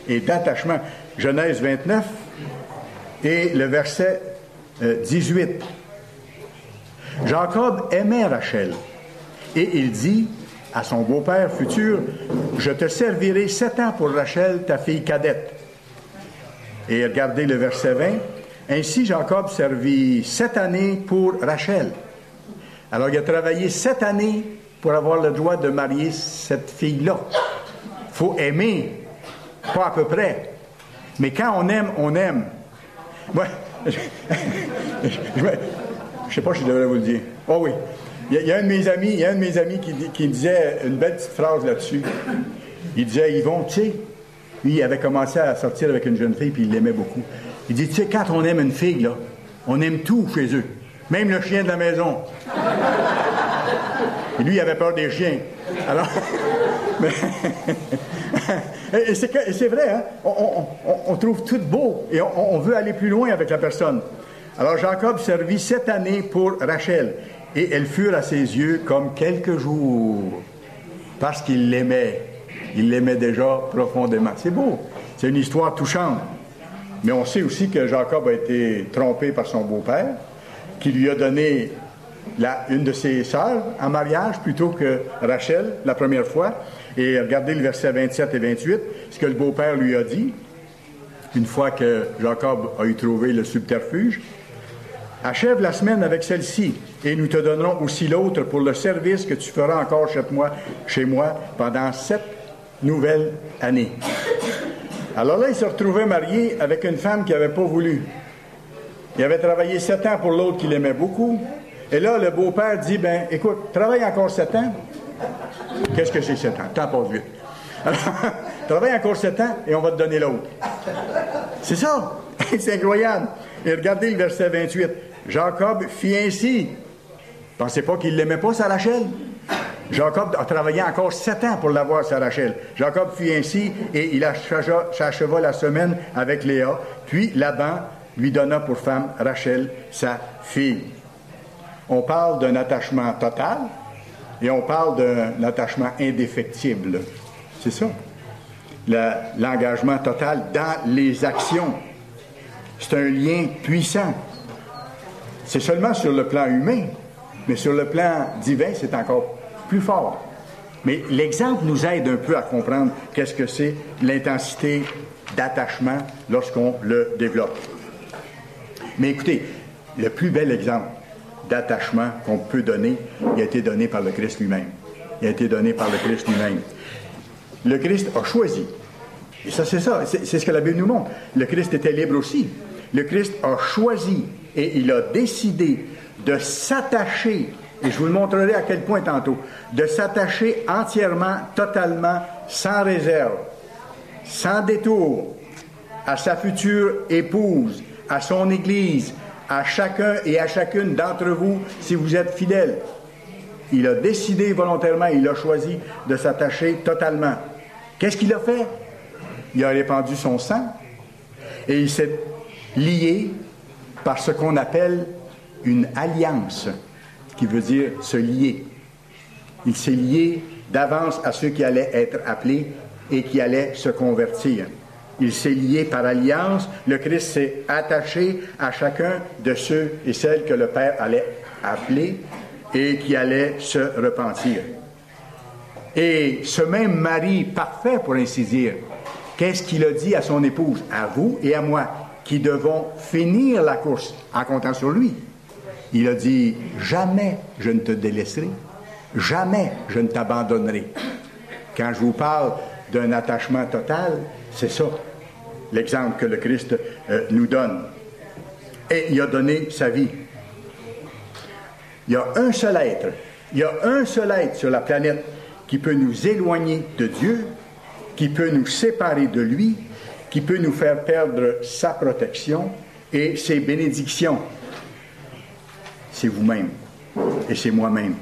Genèse 29 et le verset 18. Jacob aimait Rachel et il dit à son beau-père futur, « Je te servirai 7 ans pour Rachel, ta fille cadette. » Et regardez le verset 20. Ainsi, Jacob servit 7 années pour Rachel. Alors, il a travaillé 7 années pour avoir le droit de marier cette fille-là. Il faut aimer, pas à peu près. Mais quand on aime, on aime. Moi, je ne sais pas si je devrais vous le dire. Oh oui. Il y a un de mes amis qui disait une belle petite phrase là-dessus. Il disait, Yvon, tu sais, lui, il avait commencé à sortir avec une jeune fille, puis il l'aimait beaucoup. Il dit, tu sais, quand on aime une fille, là, on aime tout chez eux, même le chien de la maison. Et lui, il avait peur des chiens. Alors, et c'est vrai, hein? On trouve tout beau, et on veut aller plus loin avec la personne. Alors, Jacob servit 7 années pour Rachel. Et elles furent à ses yeux comme quelques jours, parce qu'il l'aimait. Il l'aimait déjà profondément. C'est beau. C'est une histoire touchante. Mais on sait aussi que Jacob a été trompé par son beau-père, qui lui a donné une de ses sœurs en mariage plutôt que Rachel, la première fois. Et regardez le verset 27 et 28, ce que le beau-père lui a dit, une fois que Jacob a eu trouvé le subterfuge. « Achève la semaine avec celle-ci, et nous te donnerons aussi l'autre pour le service que tu feras encore chez moi pendant 7 nouvelles années. » Alors là, il se retrouvait marié avec une femme qui n'avait pas voulu. Il avait travaillé 7 ans pour l'autre qu'il aimait beaucoup. Et là, le beau-père dit, « écoute, travaille encore 7 ans. » Qu'est-ce que c'est 7 ans? Le temps passe vite. Alors, travaille encore 7 ans et on va te donner l'autre. C'est ça. C'est incroyable. Et regardez le verset 28. Jacob fit ainsi. Pensez pas qu'il l'aimait pas, sa Rachel? Jacob a travaillé encore 7 ans pour l'avoir, sa Rachel. Jacob fit ainsi et il acheva la semaine avec Léa. Puis Laban lui donna pour femme Rachel, sa fille. On parle d'un attachement total et on parle d'un attachement indéfectible. C'est ça. L'engagement total dans les actions. C'est un lien puissant. C'est seulement sur le plan humain, mais sur le plan divin, c'est encore plus fort. Mais l'exemple nous aide un peu à comprendre qu'est-ce que c'est l'intensité d'attachement lorsqu'on le développe. Mais écoutez, le plus bel exemple d'attachement qu'on peut donner, il a été donné par le Christ lui-même. Il a été donné par le Christ lui-même. Le Christ a choisi. Et ça, c'est ça. C'est ce que la Bible nous montre. Le Christ était libre aussi. Le Christ a choisi et il a décidé de s'attacher, et je vous le montrerai à quel point tantôt, de s'attacher entièrement, totalement, sans réserve, sans détour, à sa future épouse, à son Église, à chacun et à chacune d'entre vous, si vous êtes fidèles. Il a décidé volontairement, il a choisi de s'attacher totalement. Qu'est-ce qu'il a fait? Il a répandu son sang et il s'est lié par ce qu'on appelle une alliance, qui veut dire se lier. Il s'est lié d'avance à ceux qui allaient être appelés et qui allaient se convertir. Il s'est lié par alliance. Le Christ s'est attaché à chacun de ceux et celles que le Père allait appeler et qui allaient se repentir. Et ce même mari parfait, pour ainsi dire, qu'est-ce qu'il a dit à son épouse? À vous et à moi, qui devons finir la course en comptant sur lui. Il a dit, jamais je ne te délaisserai, jamais je ne t'abandonnerai. Quand je vous parle d'un attachement total, c'est ça, l'exemple que le Christ nous donne. Et il a donné sa vie. Il y a un seul être sur la planète qui peut nous éloigner de Dieu, qui peut nous séparer de lui, qui peut nous faire perdre sa protection et ses bénédictions. C'est vous-même et c'est moi-même.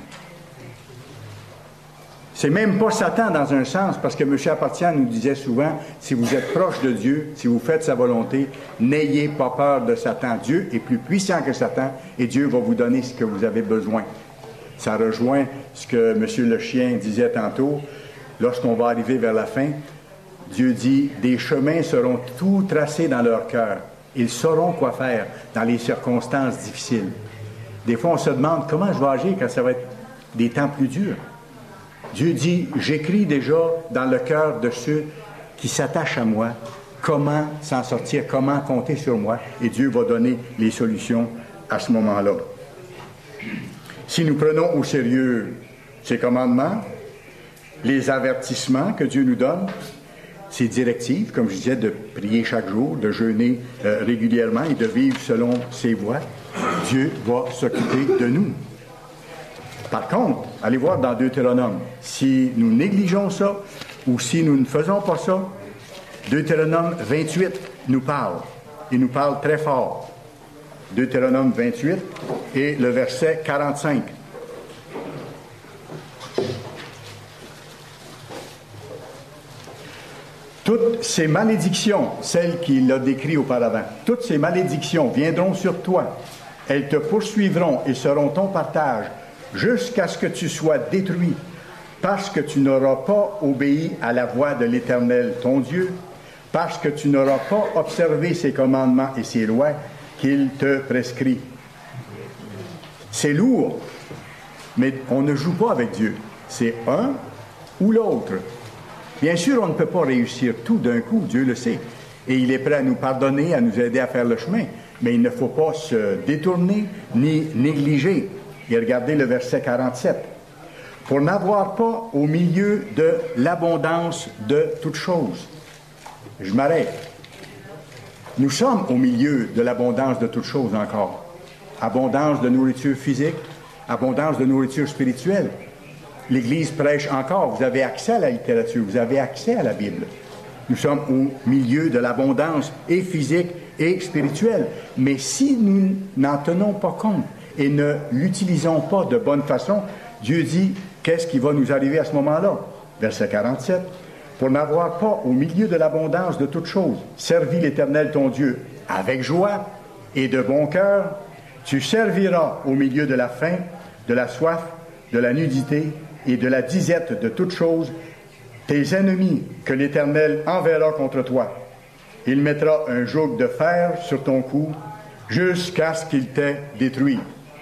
C'est même pas Satan dans un sens, parce que M. Apartian nous disait souvent, si vous êtes proche de Dieu, si vous faites sa volonté, n'ayez pas peur de Satan. Dieu est plus puissant que Satan et Dieu va vous donner ce que vous avez besoin. Ça rejoint ce que M. Le Chien disait tantôt. Lorsqu'on va arriver vers la fin, Dieu dit, des chemins seront tout tracés dans leur cœur. Ils sauront quoi faire dans les circonstances difficiles. Des fois, on se demande comment je vais agir quand ça va être des temps plus durs. Dieu dit, j'écris déjà dans le cœur de ceux qui s'attachent à moi, comment s'en sortir, comment compter sur moi, et Dieu va donner les solutions à ce moment-là. Si nous prenons au sérieux ces commandements, les avertissements que Dieu nous donne, ses directives, comme je disais, de prier chaque jour, de jeûner régulièrement et de vivre selon ses voies, Dieu va s'occuper de nous. Par contre, allez voir dans Deutéronome, si nous négligeons ça ou si nous ne faisons pas ça, Deutéronome 28 nous parle. Il nous parle très fort. Deutéronome 28 et le verset 45. Toutes ces malédictions, celles qu'il a décrites auparavant, toutes ces malédictions viendront sur toi. Elles te poursuivront et seront ton partage jusqu'à ce que tu sois détruit, parce que tu n'auras pas obéi à la voix de l'Éternel, ton Dieu, parce que tu n'auras pas observé ses commandements et ses lois qu'il te prescrit. C'est lourd, mais on ne joue pas avec Dieu. C'est un ou l'autre. Bien sûr, on ne peut pas réussir tout d'un coup, Dieu le sait. Et il est prêt à nous pardonner, à nous aider à faire le chemin. Mais il ne faut pas se détourner ni négliger. Et regardez le verset 47. Pour n'avoir pas au milieu de l'abondance de toutes choses. Je m'arrête. Nous sommes au milieu de l'abondance de toutes choses encore. Abondance de nourriture physique, abondance de nourriture spirituelle. L'Église prêche encore. Vous avez accès à la littérature, vous avez accès à la Bible. Nous sommes au milieu de l'abondance et physique et spirituelle. Mais si nous n'en tenons pas compte et ne l'utilisons pas de bonne façon, Dieu dit, qu'est-ce qui va nous arriver à ce moment-là? Verset 47. Pour n'avoir pas au milieu de l'abondance de toutes choses servi l'Éternel ton Dieu avec joie et de bon cœur, tu serviras au milieu de la faim, de la soif, de la nudité et de la disette de toutes choses tes ennemis que l'Éternel enverra contre toi. Il mettra un joug de fer sur ton cou jusqu'à ce qu'il t'ait détruit.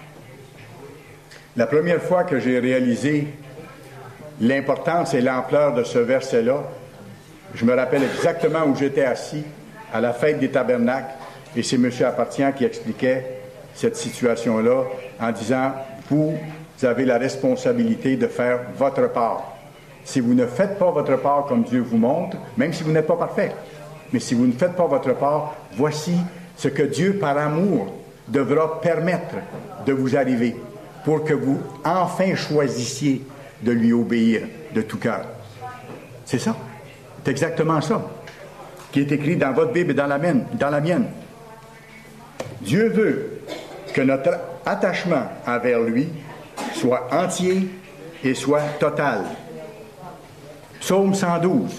La première fois que j'ai réalisé l'importance et l'ampleur de ce verset-là, je me rappelle exactement où j'étais assis à la fête des tabernacles, et c'est M. Appartient qui expliquait cette situation-là en disant « Vous avez la responsabilité de faire votre part. Si vous ne faites pas votre part comme Dieu vous montre, même si vous n'êtes pas parfait, mais si vous ne faites pas votre part, voici ce que Dieu, par amour, devra permettre de vous arriver pour que vous enfin choisissiez de lui obéir de tout cœur. » C'est ça. C'est exactement ça qui est écrit dans votre Bible et dans la mienne. Dieu veut que notre attachement envers lui soit entier et soit total. Psaume 112.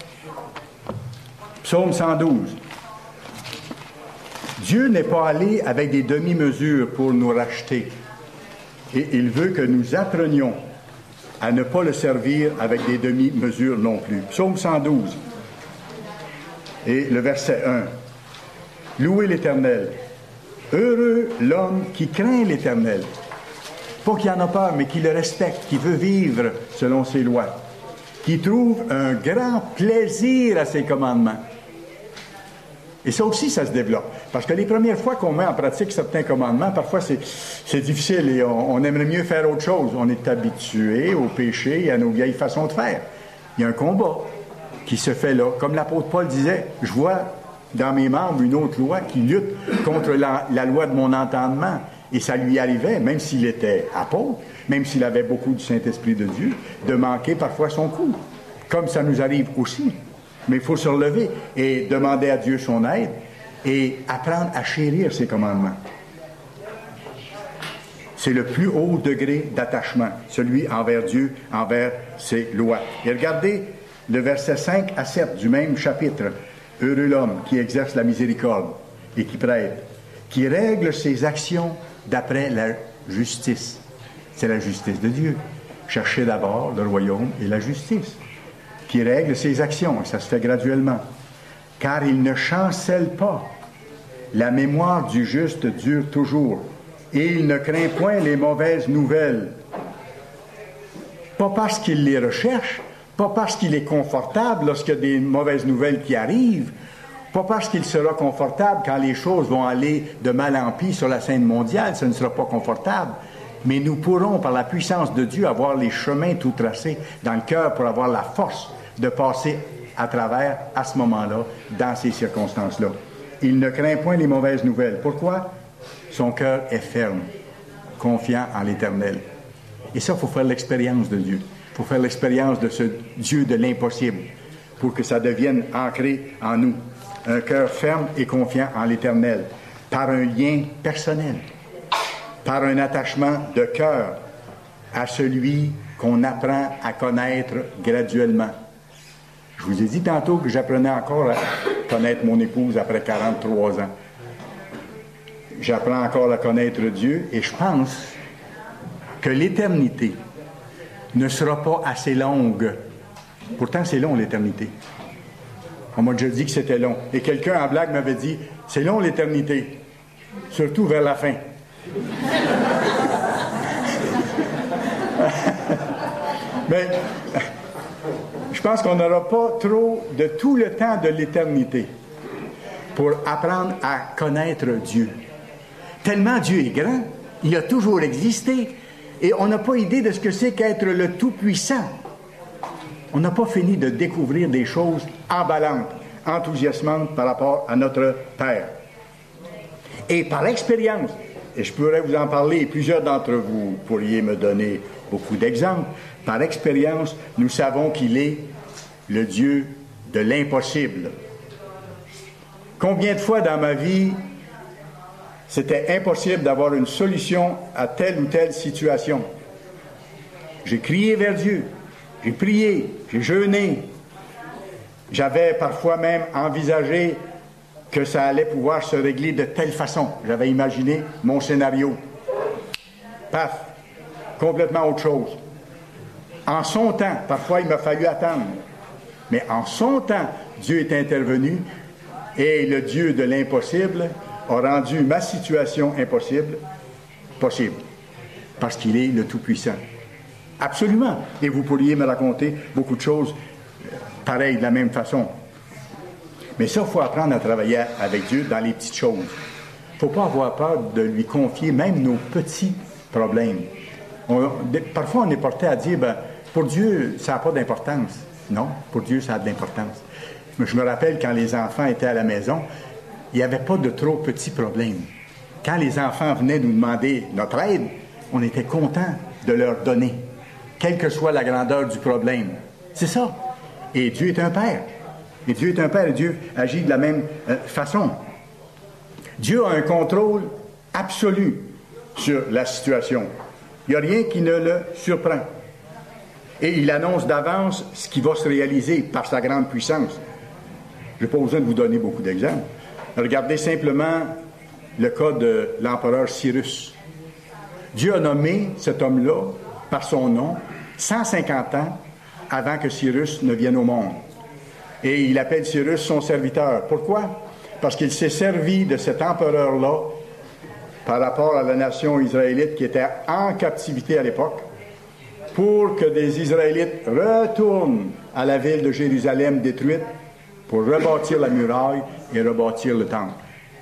Psaume 112. Dieu n'est pas allé avec des demi-mesures pour nous racheter. Et il veut que nous apprenions à ne pas le servir avec des demi-mesures non plus. Psaume 112. Et le verset 1. Louez l'Éternel. Heureux l'homme qui craint l'Éternel. Pas qu'il en a peur, mais qui le respecte, qui veut vivre selon ses lois, qui trouve un grand plaisir à ses commandements. Et ça aussi, ça se développe. Parce que les premières fois qu'on met en pratique certains commandements, parfois c'est difficile et on aimerait mieux faire autre chose. On est habitué au péché et à nos vieilles façons de faire. Il y a un combat qui se fait là. Comme l'apôtre Paul disait, je vois dans mes membres une autre loi qui lutte contre la loi de mon entendement. Et ça lui arrivait, même s'il était apôtre, même s'il avait beaucoup du Saint-Esprit de Dieu, de manquer parfois son coup. Comme ça nous arrive aussi. Mais il faut se relever et demander à Dieu son aide et apprendre à chérir ses commandements. C'est le plus haut degré d'attachement, celui envers Dieu, envers ses lois. Et regardez le verset 5 à 7 du même chapitre. Heureux l'homme qui exerce la miséricorde et qui prête, qui règle ses actions d'après la justice. C'est la justice de Dieu. Cherchez d'abord le royaume et la justice. Qui règle ses actions, et ça se fait graduellement. Car il ne chancelle pas. La mémoire du juste dure toujours, et il ne craint point les mauvaises nouvelles. Pas parce qu'il les recherche, pas parce qu'il est confortable lorsqu'il y a des mauvaises nouvelles qui arrivent, pas parce qu'il sera confortable quand les choses vont aller de mal en pis sur la scène mondiale, ce ne sera pas confortable. Mais nous pourrons, par la puissance de Dieu, avoir les chemins tout tracés dans le cœur pour avoir la force de passer à travers, à ce moment-là, dans ces circonstances-là. Il ne craint point les mauvaises nouvelles. Pourquoi? Son cœur est ferme, confiant en l'Éternel. Et ça, il faut faire l'expérience de Dieu. Il faut faire l'expérience de ce Dieu de l'impossible pour que ça devienne ancré en nous. Un cœur ferme et confiant en l'Éternel, par un lien personnel, par un attachement de cœur à celui qu'on apprend à connaître graduellement. Je vous ai dit tantôt que j'apprenais encore à connaître mon épouse après 43 ans. J'apprends encore à connaître Dieu et je pense que l'éternité ne sera pas assez longue. Pourtant, c'est long, l'éternité. On m'a déjà dit que c'était long. Et quelqu'un en blague m'avait dit, c'est long l'éternité, surtout vers la fin. Mais je pense qu'on n'aura pas trop de tout le temps de l'éternité pour apprendre à connaître Dieu. Tellement Dieu est grand, il a toujours existé, et on n'a pas idée de ce que c'est qu'être le Tout-Puissant. On n'a pas fini de découvrir des choses emballantes, enthousiasmantes par rapport à notre Père. Et par expérience, et je pourrais vous en parler, et plusieurs d'entre vous pourriez me donner beaucoup d'exemples, par expérience, nous savons qu'il est le Dieu de l'impossible. Combien de fois dans ma vie, c'était impossible d'avoir une solution à telle ou telle situation. J'ai crié vers Dieu, j'ai prié, j'ai jeûné. J'avais parfois même envisagé que ça allait pouvoir se régler de telle façon. J'avais imaginé mon scénario. Paf, complètement autre chose. En son temps, parfois il m'a fallu attendre, mais en son temps, Dieu est intervenu et le Dieu de l'impossible a rendu ma situation impossible possible, parce qu'il est le Tout-Puissant. Absolument. Et vous pourriez me raconter beaucoup de choses pareilles, de la même façon. Mais ça, il faut apprendre à travailler avec Dieu dans les petites choses. Il ne faut pas avoir peur de lui confier même nos petits problèmes. Parfois, on est porté à dire, pour Dieu, ça n'a pas d'importance. Non, pour Dieu, ça a de l'importance. Je me rappelle quand les enfants étaient à la maison, il n'y avait pas de trop petits problèmes. Quand les enfants venaient nous demander notre aide, on était content de leur donner, quelle que soit la grandeur du problème. C'est ça. Et Dieu est un Père. Et Dieu est un Père et Dieu agit de la même façon. Dieu a un contrôle absolu sur la situation. Il n'y a rien qui ne le surprend. Et il annonce d'avance ce qui va se réaliser par sa grande puissance. Je n'ai pas besoin de vous donner beaucoup d'exemples. Regardez simplement le cas de l'empereur Cyrus. Dieu a nommé cet homme-là par son nom 150 ans avant que Cyrus ne vienne au monde. Et il appelle Cyrus son serviteur. Pourquoi? Parce qu'il s'est servi de cet empereur-là par rapport à la nation israélite qui était en captivité à l'époque, pour que des Israélites retournent à la ville de Jérusalem détruite pour rebâtir la muraille et rebâtir le temple.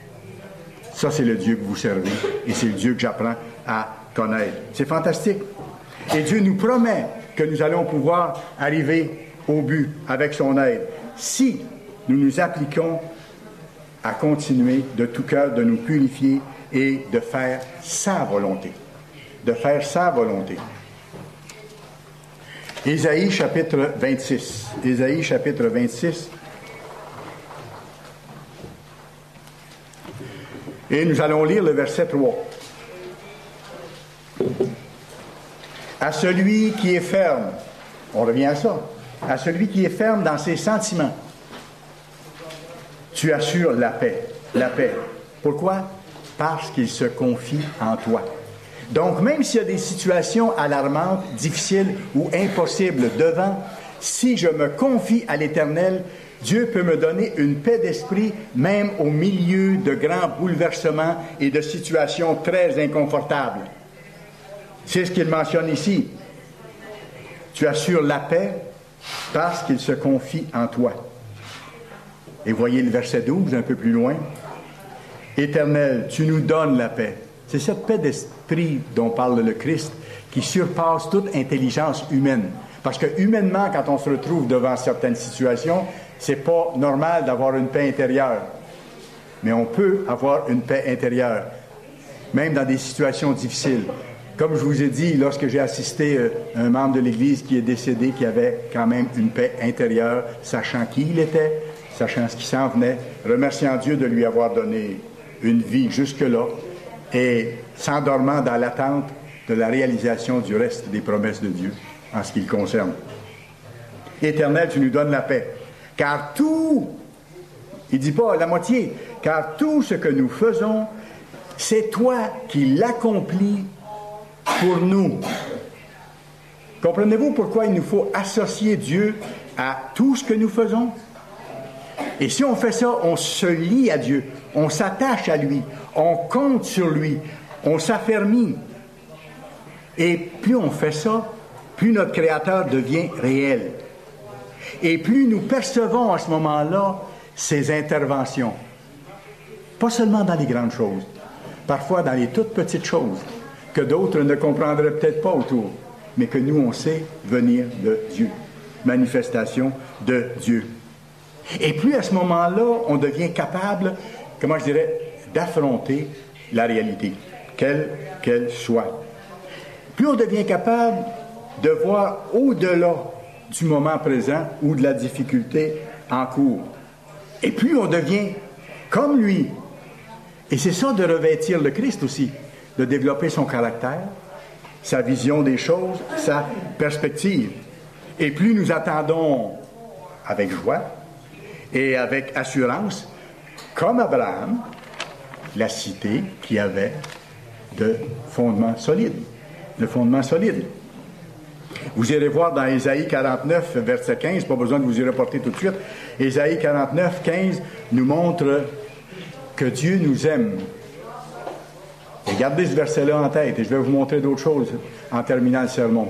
Ça, c'est le Dieu que vous servez et c'est le Dieu que j'apprends à connaître. C'est fantastique. Et Dieu nous promet que nous allons pouvoir arriver au but avec son aide si nous nous appliquons à continuer de tout cœur de nous purifier et de faire sa volonté. De faire sa volonté. Ésaïe chapitre 26. Ésaïe chapitre 26. Et nous allons lire le verset 3. À celui qui est ferme, on revient à ça, à celui qui est ferme dans ses sentiments, tu assures la paix. La paix. Pourquoi? Parce qu'il se confie en toi. Donc, même s'il y a des situations alarmantes, difficiles ou impossibles devant, si je me confie à l'Éternel, Dieu peut me donner une paix d'esprit, même au milieu de grands bouleversements et de situations très inconfortables. C'est ce qu'il mentionne ici. Tu assures la paix parce qu'il se confie en toi. Et voyez le verset 12, un peu plus loin. Éternel, tu nous donnes la paix. C'est cette paix d'esprit dont parle le Christ qui surpasse toute intelligence humaine. Parce que humainement, quand on se retrouve devant certaines situations, c'est pas normal d'avoir une paix intérieure. Mais on peut avoir une paix intérieure, même dans des situations difficiles. Comme je vous ai dit, lorsque j'ai assisté un membre de l'Église qui est décédé, qui avait quand même une paix intérieure, sachant qui il était, sachant ce qui s'en venait, remerciant Dieu de lui avoir donné une vie jusque-là, et s'endormant dans l'attente de la réalisation du reste des promesses de Dieu en ce qui le concerne. Éternel, tu nous donnes la paix. Car tout, il ne dit pas la moitié, car tout ce que nous faisons, c'est toi qui l'accomplis pour nous. Comprenez-vous pourquoi il nous faut associer Dieu à tout ce que nous faisons? Et si on fait ça, on se lie à Dieu, on s'attache à lui, on compte sur lui, on s'affermit. Et plus on fait ça, plus notre Créateur devient réel. Et plus nous percevons à ce moment-là ses interventions. Pas seulement dans les grandes choses, parfois dans les toutes petites choses, que d'autres ne comprendraient peut-être pas autour, mais que nous, on sait venir de Dieu. Manifestation de Dieu. Et plus à ce moment-là, on devient capable, comment je dirais, d'affronter la réalité, quelle qu'elle soit. Plus on devient capable de voir au-delà du moment présent ou de la difficulté en cours. Et plus on devient comme lui. Et c'est ça de revêtir le Christ aussi, de développer son caractère, sa vision des choses, sa perspective. Et plus nous attendons avec joie et avec assurance comme Abraham, la cité qui avait de fondements solides. De fondements solides. Vous irez voir dans Ésaïe 49, verset 15, pas besoin de vous y reporter tout de suite. Ésaïe 49, 15 nous montre que Dieu nous aime. Et gardez ce verset-là en tête, et je vais vous montrer d'autres choses en terminant le sermon.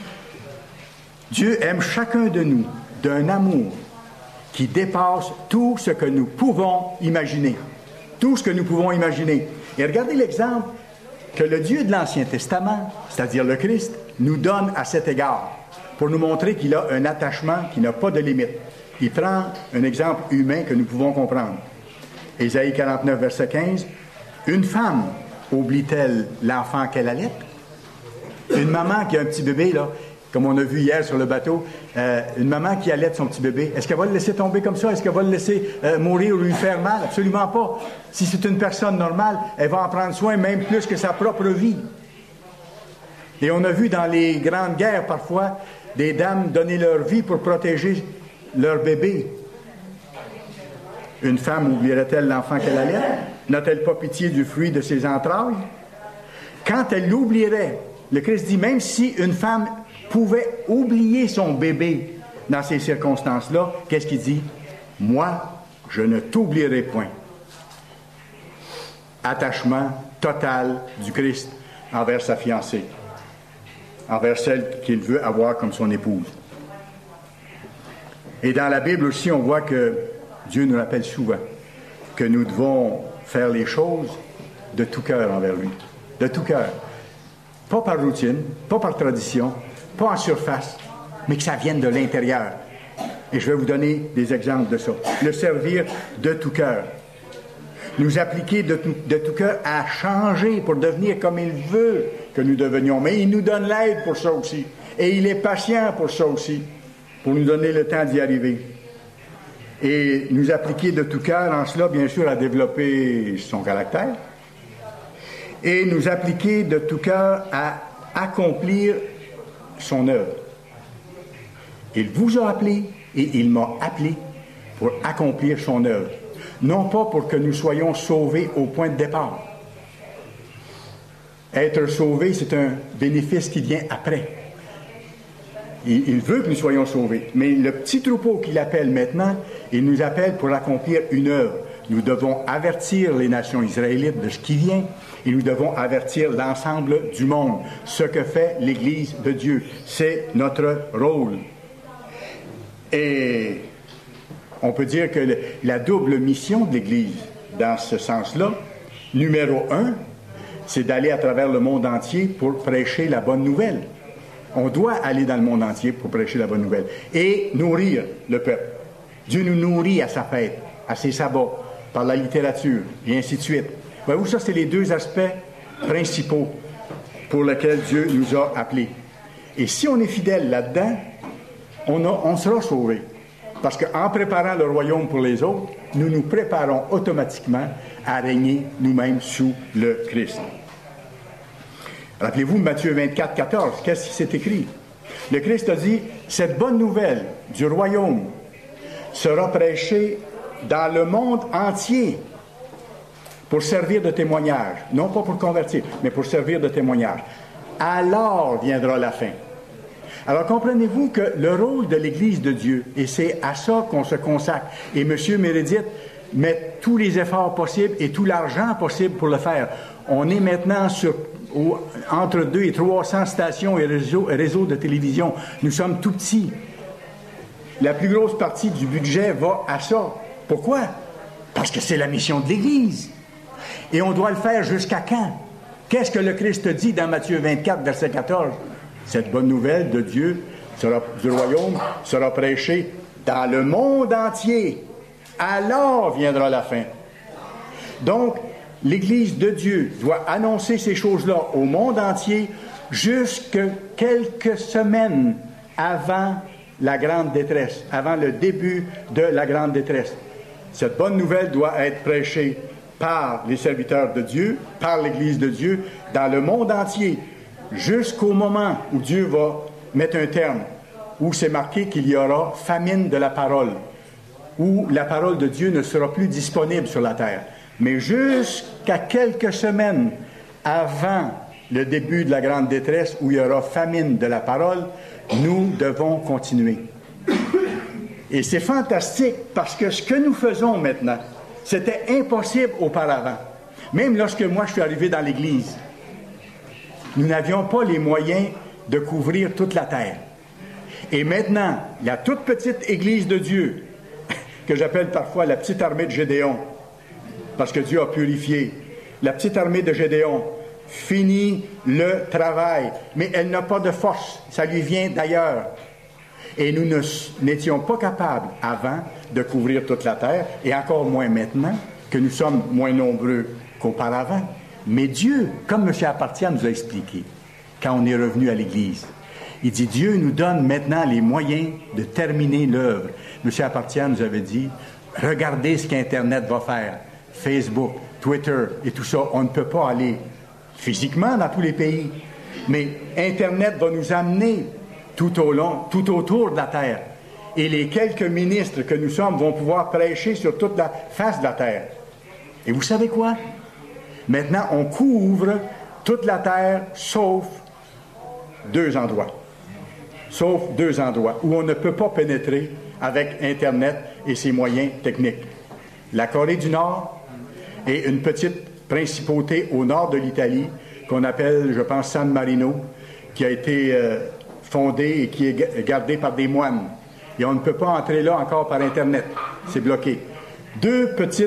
Dieu aime chacun de nous d'un amour qui dépasse tout ce que nous pouvons imaginer. Tout ce que nous pouvons imaginer. Et regardez l'exemple que le Dieu de l'Ancien Testament, c'est-à-dire le Christ, nous donne à cet égard, pour nous montrer qu'il a un attachement qui n'a pas de limite. Il prend un exemple humain que nous pouvons comprendre. Ésaïe 49, verset 15, « Une femme oublie-t-elle l'enfant qu'elle allait? » Une maman qui a un petit bébé, là, comme on a vu hier sur le bateau, une maman qui allaite son petit bébé, est-ce qu'elle va le laisser tomber comme ça? Est-ce qu'elle va le laisser mourir ou lui faire mal? Absolument pas. Si c'est une personne normale, elle va en prendre soin même plus que sa propre vie. Et on a vu dans les grandes guerres, parfois, des dames donner leur vie pour protéger leur bébé. Une femme oublierait-elle l'enfant qu'elle allait? N'a-t-elle pas pitié du fruit de ses entrailles? Quand elle l'oublierait, le Christ dit, même si une femme pouvait oublier son bébé dans ces circonstances-là, qu'est-ce qu'il dit? Moi, je ne t'oublierai point. Attachement total du Christ envers sa fiancée, envers celle qu'il veut avoir comme son épouse. Et dans la Bible aussi, on voit que Dieu nous rappelle souvent que nous devons faire les choses de tout cœur envers lui. De tout cœur. Pas par routine, pas par tradition, pas en surface, mais que ça vienne de l'intérieur. Et je vais vous donner des exemples de ça. Le servir de tout cœur. Nous appliquer de tout cœur à changer pour devenir comme il veut que nous devenions. Mais il nous donne l'aide pour ça aussi. Et il est patient pour ça aussi, pour nous donner le temps d'y arriver. Et nous appliquer de tout cœur en cela, bien sûr, à développer son caractère. Et nous appliquer de tout cœur à accomplir son œuvre. Il vous a appelé et il m'a appelé pour accomplir son œuvre. Non pas pour que nous soyons sauvés au point de départ. Être sauvé, c'est un bénéfice qui vient après. Il veut que nous soyons sauvés. Mais le petit troupeau qu'il appelle maintenant, il nous appelle pour accomplir une œuvre. Nous devons avertir les nations israélites de ce qui vient et nous devons avertir l'ensemble du monde. Ce que fait l'Église de Dieu, c'est notre rôle. Et on peut dire que la double mission de l'Église, dans ce sens-là, numéro 1, c'est d'aller à travers le monde entier pour prêcher la bonne nouvelle. On doit aller dans le monde entier pour prêcher la bonne nouvelle et nourrir le peuple. Dieu nous nourrit à sa fête, à ses sabbats, par la littérature, et ainsi de suite. Voyez-vous, ça, c'est les deux aspects principaux pour lesquels Dieu nous a appelés. Et si on est fidèle là-dedans, on sera sauvés. Parce qu'en préparant le royaume pour les autres, nous nous préparons automatiquement à régner nous-mêmes sous le Christ. Rappelez-vous Matthieu 24, 14, qu'est-ce qui s'est écrit? Le Christ a dit, cette bonne nouvelle du royaume sera prêchée dans le monde entier pour servir de témoignage, non pas pour convertir, mais pour servir de témoignage. Alors viendra la fin. Alors comprenez-vous que le rôle de l'Église de Dieu, et c'est à ça qu'on se consacre, et M. Meredith met tous les efforts possibles et tout l'argent possible pour le faire. On est maintenant entre 200 et 300 stations et réseaux de télévision. Nous sommes tout petits. La plus grosse partie du budget va à ça. Pourquoi? Parce que c'est la mission de l'Église. Et on doit le faire jusqu'à quand? Qu'est-ce que le Christ dit dans Matthieu 24, verset 14? Cette bonne nouvelle de Dieu, du royaume, sera prêchée dans le monde entier. Alors viendra la fin. Donc, l'Église de Dieu doit annoncer ces choses-là au monde entier jusque quelques semaines avant la grande détresse, avant le début de la grande détresse. Cette bonne nouvelle doit être prêchée par les serviteurs de Dieu, par l'Église de Dieu, dans le monde entier, jusqu'au moment où Dieu va mettre un terme, où c'est marqué qu'il y aura famine de la parole. où la parole de Dieu ne sera plus disponible sur la terre. Mais jusqu'à quelques semaines avant le début de la grande détresse, où il y aura famine de la parole, nous devons continuer. Et c'est fantastique parce que ce que nous faisons maintenant, c'était impossible auparavant. Même lorsque moi je suis arrivé dans l'Église, nous n'avions pas les moyens de couvrir toute la terre. Et maintenant, la toute petite Église de Dieu, que j'appelle parfois la petite armée de Gédéon, parce que Dieu a purifié, la petite armée de Gédéon finit le travail, mais elle n'a pas de force, ça lui vient d'ailleurs. Et nous n'étions pas capables avant de couvrir toute la terre, et encore moins maintenant, que nous sommes moins nombreux qu'auparavant. Mais Dieu, comme M. Apartian nous a expliqué, quand on est revenu à l'Église, il dit, Dieu nous donne maintenant les moyens de terminer l'œuvre. M. Apartian nous avait dit, regardez ce qu'Internet va faire, Facebook, Twitter et tout ça. On ne peut pas aller physiquement dans tous les pays, mais Internet va nous amener tout autour de la terre. Et les quelques ministres que nous sommes vont pouvoir prêcher sur toute la face de la terre. Et vous savez quoi? Maintenant, on couvre toute la terre, sauf deux endroits. Sauf deux endroits où on ne peut pas pénétrer avec Internet et ses moyens techniques. La Corée du Nord et une petite principauté au nord de l'Italie qu'on appelle, je pense, San Marino, qui a été fondée et qui est gardée par des moines. Et on ne peut pas entrer là encore par Internet. C'est bloqué. Deux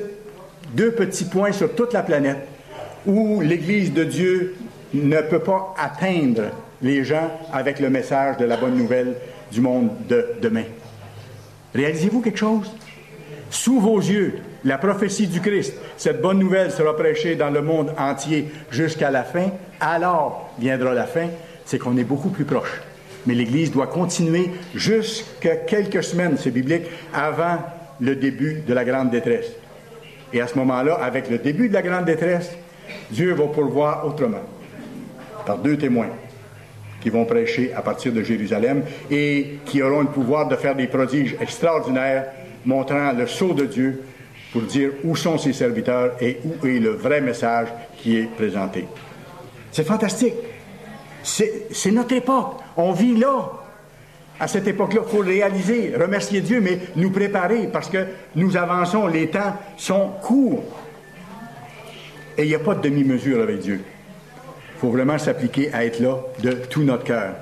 petits points sur toute la planète où l'Église de Dieu ne peut pas atteindre les gens avec le message de la bonne nouvelle du monde de demain. Réalisez-vous quelque chose? Sous vos yeux, la prophétie du Christ, cette bonne nouvelle sera prêchée dans le monde entier jusqu'à la fin. Alors viendra la fin, c'est qu'on est beaucoup plus proche. Mais l'Église doit continuer jusqu'à quelques semaines, c'est biblique, avant le début de la grande détresse. Et à ce moment-là, avec le début de la grande détresse, Dieu va pourvoir autrement, par deux témoins qui vont prêcher à partir de Jérusalem et qui auront le pouvoir de faire des prodiges extraordinaires, montrant le sceau de Dieu pour dire où sont ses serviteurs et où est le vrai message qui est présenté. C'est fantastique. C'est notre époque. On vit là. À cette époque-là, il faut le réaliser, remercier Dieu, mais nous préparer parce que nous avançons, les temps sont courts. Et il n'y a pas de demi-mesure avec Dieu. Il faut vraiment s'appliquer à être là de tout notre cœur.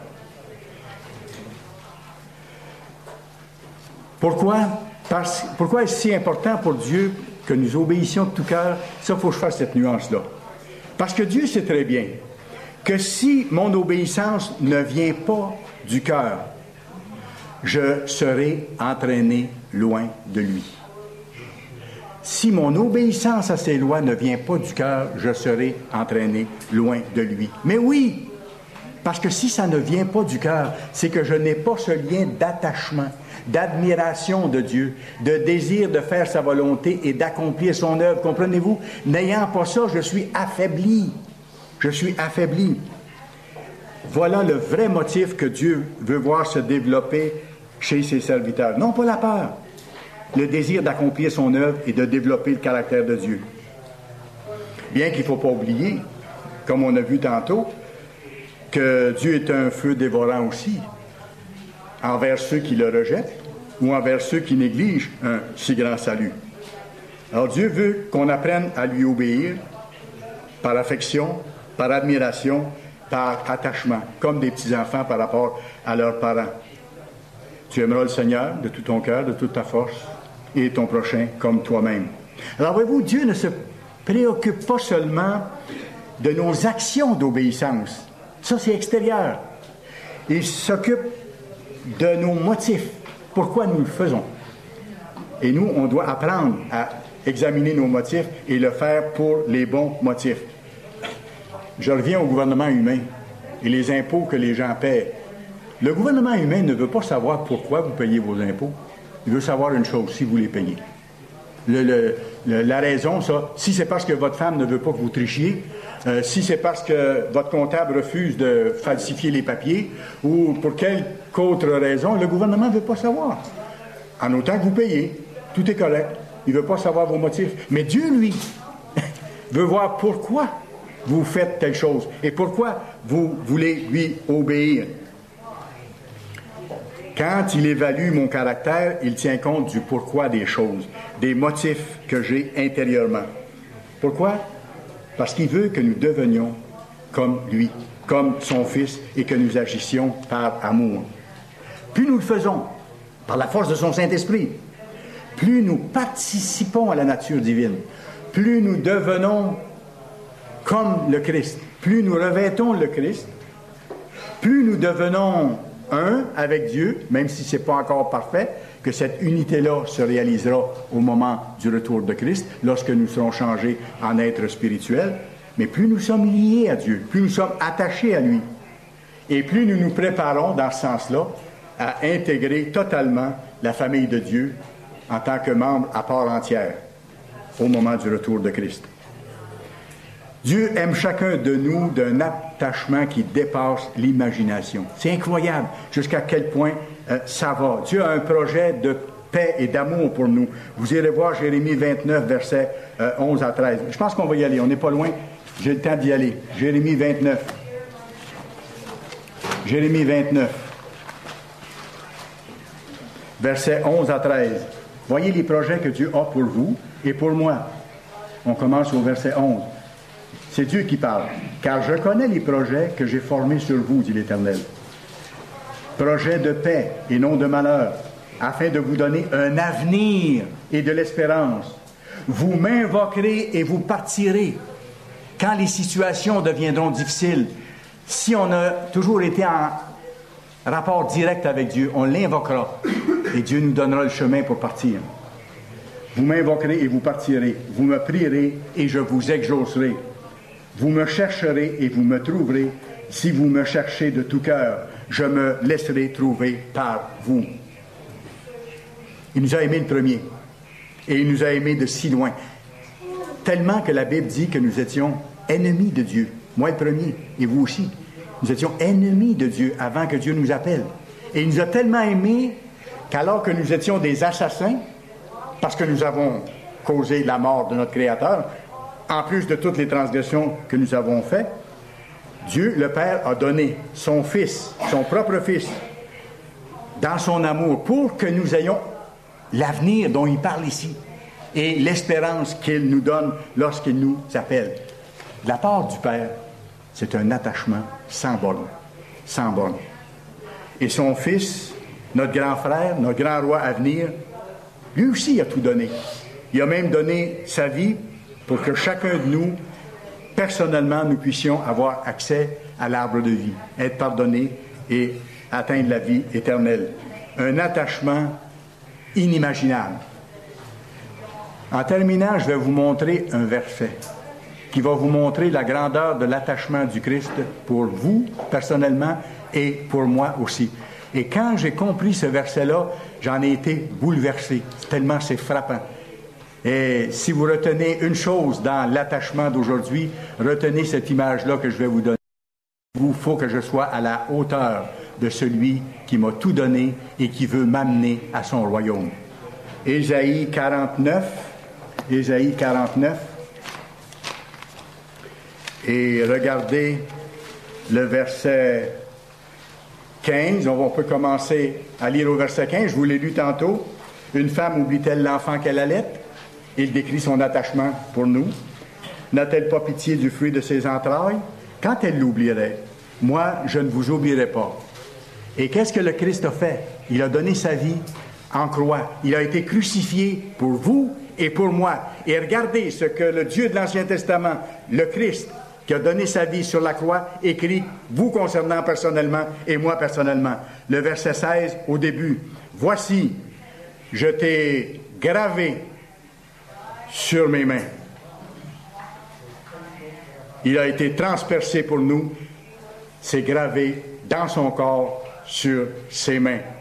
Pourquoi est-ce si important pour Dieu que nous obéissions de tout cœur? Ça, il faut que je fasse cette nuance-là. Parce que Dieu sait très bien que si mon obéissance ne vient pas du cœur, je serai entraîné loin de lui. Si mon obéissance à ses lois ne vient pas du cœur, je serai entraîné loin de lui. Mais oui, parce que si ça ne vient pas du cœur, c'est que je n'ai pas ce lien d'attachement, d'admiration de Dieu, de désir de faire sa volonté et d'accomplir son œuvre. Comprenez-vous? N'ayant pas ça, je suis affaibli. Je suis affaibli. Voilà le vrai motif que Dieu veut voir se développer chez ses serviteurs. Non pas la peur, le désir d'accomplir son œuvre et de développer le caractère de Dieu. Bien qu'il ne faut pas oublier, comme on a vu tantôt, que Dieu est un feu dévorant aussi, envers ceux qui le rejettent ou envers ceux qui négligent un si grand salut. Alors Dieu veut qu'on apprenne à lui obéir par affection, par admiration, par attachement, comme des petits-enfants par rapport à leurs parents. Tu aimeras le Seigneur de tout ton cœur, de toute ta force, et ton prochain comme toi-même. Alors voyez-vous, Dieu ne se préoccupe pas seulement de nos actions d'obéissance. Ça, c'est extérieur. Il s'occupe de nos motifs. Pourquoi nous le faisons? Et nous, on doit apprendre à examiner nos motifs et le faire pour les bons motifs. Je reviens au gouvernement humain et les impôts que les gens paient. Le gouvernement humain ne veut pas savoir pourquoi vous payez vos impôts. Il veut savoir une chose, si vous les payez. La raison, ça, si c'est parce que votre femme ne veut pas que vous trichiez, si c'est parce que votre comptable refuse de falsifier les papiers, ou pour quelque autre raison, le gouvernement ne veut pas savoir. En autant que vous payez. Tout est correct. Il ne veut pas savoir vos motifs. Mais Dieu, lui, veut voir pourquoi vous faites telle chose et pourquoi vous voulez lui obéir. Quand il évalue mon caractère, il tient compte du pourquoi des choses, des motifs que j'ai intérieurement. Pourquoi? Parce qu'il veut que nous devenions comme lui, comme son Fils, et que nous agissions par amour. Plus nous le faisons, par la force de son Saint-Esprit, plus nous participons à la nature divine, plus nous devenons comme le Christ, plus nous revêtons le Christ, plus nous devenons un avec Dieu, même si ce n'est pas encore parfait, que cette unité-là se réalisera au moment du retour de Christ, lorsque nous serons changés en êtres spirituels. Mais plus nous sommes liés à Dieu, plus nous sommes attachés à lui, et plus nous nous préparons, dans ce sens-là, à intégrer totalement la famille de Dieu en tant que membre à part entière, au moment du retour de Christ. Dieu aime chacun de nous d'un attachement qui dépasse l'imagination. C'est incroyable jusqu'à quel point ça va. Dieu a un projet de paix et d'amour pour nous. Vous irez voir Jérémie 29, versets 11 à 13. Je pense qu'on va y aller, on n'est pas loin. J'ai le temps d'y aller. Jérémie 29. Jérémie 29, versets 11 à 13. Voyez les projets que Dieu a pour vous et pour moi. On commence au verset 11. C'est Dieu qui parle. « Car je connais les projets que j'ai formés sur vous, dit l'Éternel. Projets de paix et non de malheur, afin de vous donner un avenir et de l'espérance. Vous m'invoquerez et vous partirez. Quand les situations deviendront difficiles, si on a toujours été en rapport direct avec Dieu, on l'invoquera et Dieu nous donnera le chemin pour partir. Vous m'invoquerez et vous partirez. Vous me prierez et je vous exaucerai. Vous me chercherez et vous me trouverez. Si vous me cherchez de tout cœur, je me laisserai trouver par vous. » Il nous a aimés le premier. Et il nous a aimés de si loin. Tellement que la Bible dit que nous étions ennemis de Dieu. Moi le premier, et vous aussi. Nous étions ennemis de Dieu avant que Dieu nous appelle. Et il nous a tellement aimés qu'alors que nous étions des assassins, parce que nous avons causé la mort de notre Créateur, en plus de toutes les transgressions que nous avons faites, Dieu, le Père, a donné son Fils, son propre Fils, dans son amour, pour que nous ayons l'avenir dont il parle ici et l'espérance qu'il nous donne lorsqu'il nous appelle. De la part du Père, c'est un attachement sans borne, sans borne. Et son Fils, notre grand frère, notre grand roi à venir, lui aussi a tout donné. Il a même donné sa vie pour que chacun de nous, personnellement, nous puissions avoir accès à l'arbre de vie, être pardonnés et atteindre la vie éternelle. Un attachement inimaginable. En terminant, je vais vous montrer un verset qui va vous montrer la grandeur de l'attachement du Christ pour vous, personnellement, et pour moi aussi. Et quand j'ai compris ce verset-là, j'en ai été bouleversé, tellement c'est frappant. Et si vous retenez une chose dans l'attachement d'aujourd'hui, retenez cette image-là que je vais vous donner. Il faut que je sois à la hauteur de celui qui m'a tout donné et qui veut m'amener à son royaume. Ésaïe 49, Ésaïe 49, et regardez le verset 15. On peut commencer à lire au verset 15. Je vous l'ai lu tantôt. Une femme oublie-t-elle l'enfant qu'elle allait? Il décrit son attachement pour nous. N'a-t-elle pas pitié du fruit de ses entrailles? Quand elle l'oublierait, moi, je ne vous oublierai pas. Et qu'est-ce que le Christ a fait? Il a donné sa vie en croix. Il a été crucifié pour vous et pour moi. Et regardez ce que le Dieu de l'Ancien Testament, le Christ, qui a donné sa vie sur la croix, écrit, vous concernant personnellement et moi personnellement. Le verset 16, au début. « Voici, je t'ai gravé sur mes mains. » Il a été transpercé pour nous. C'est gravé dans son corps sur ses mains.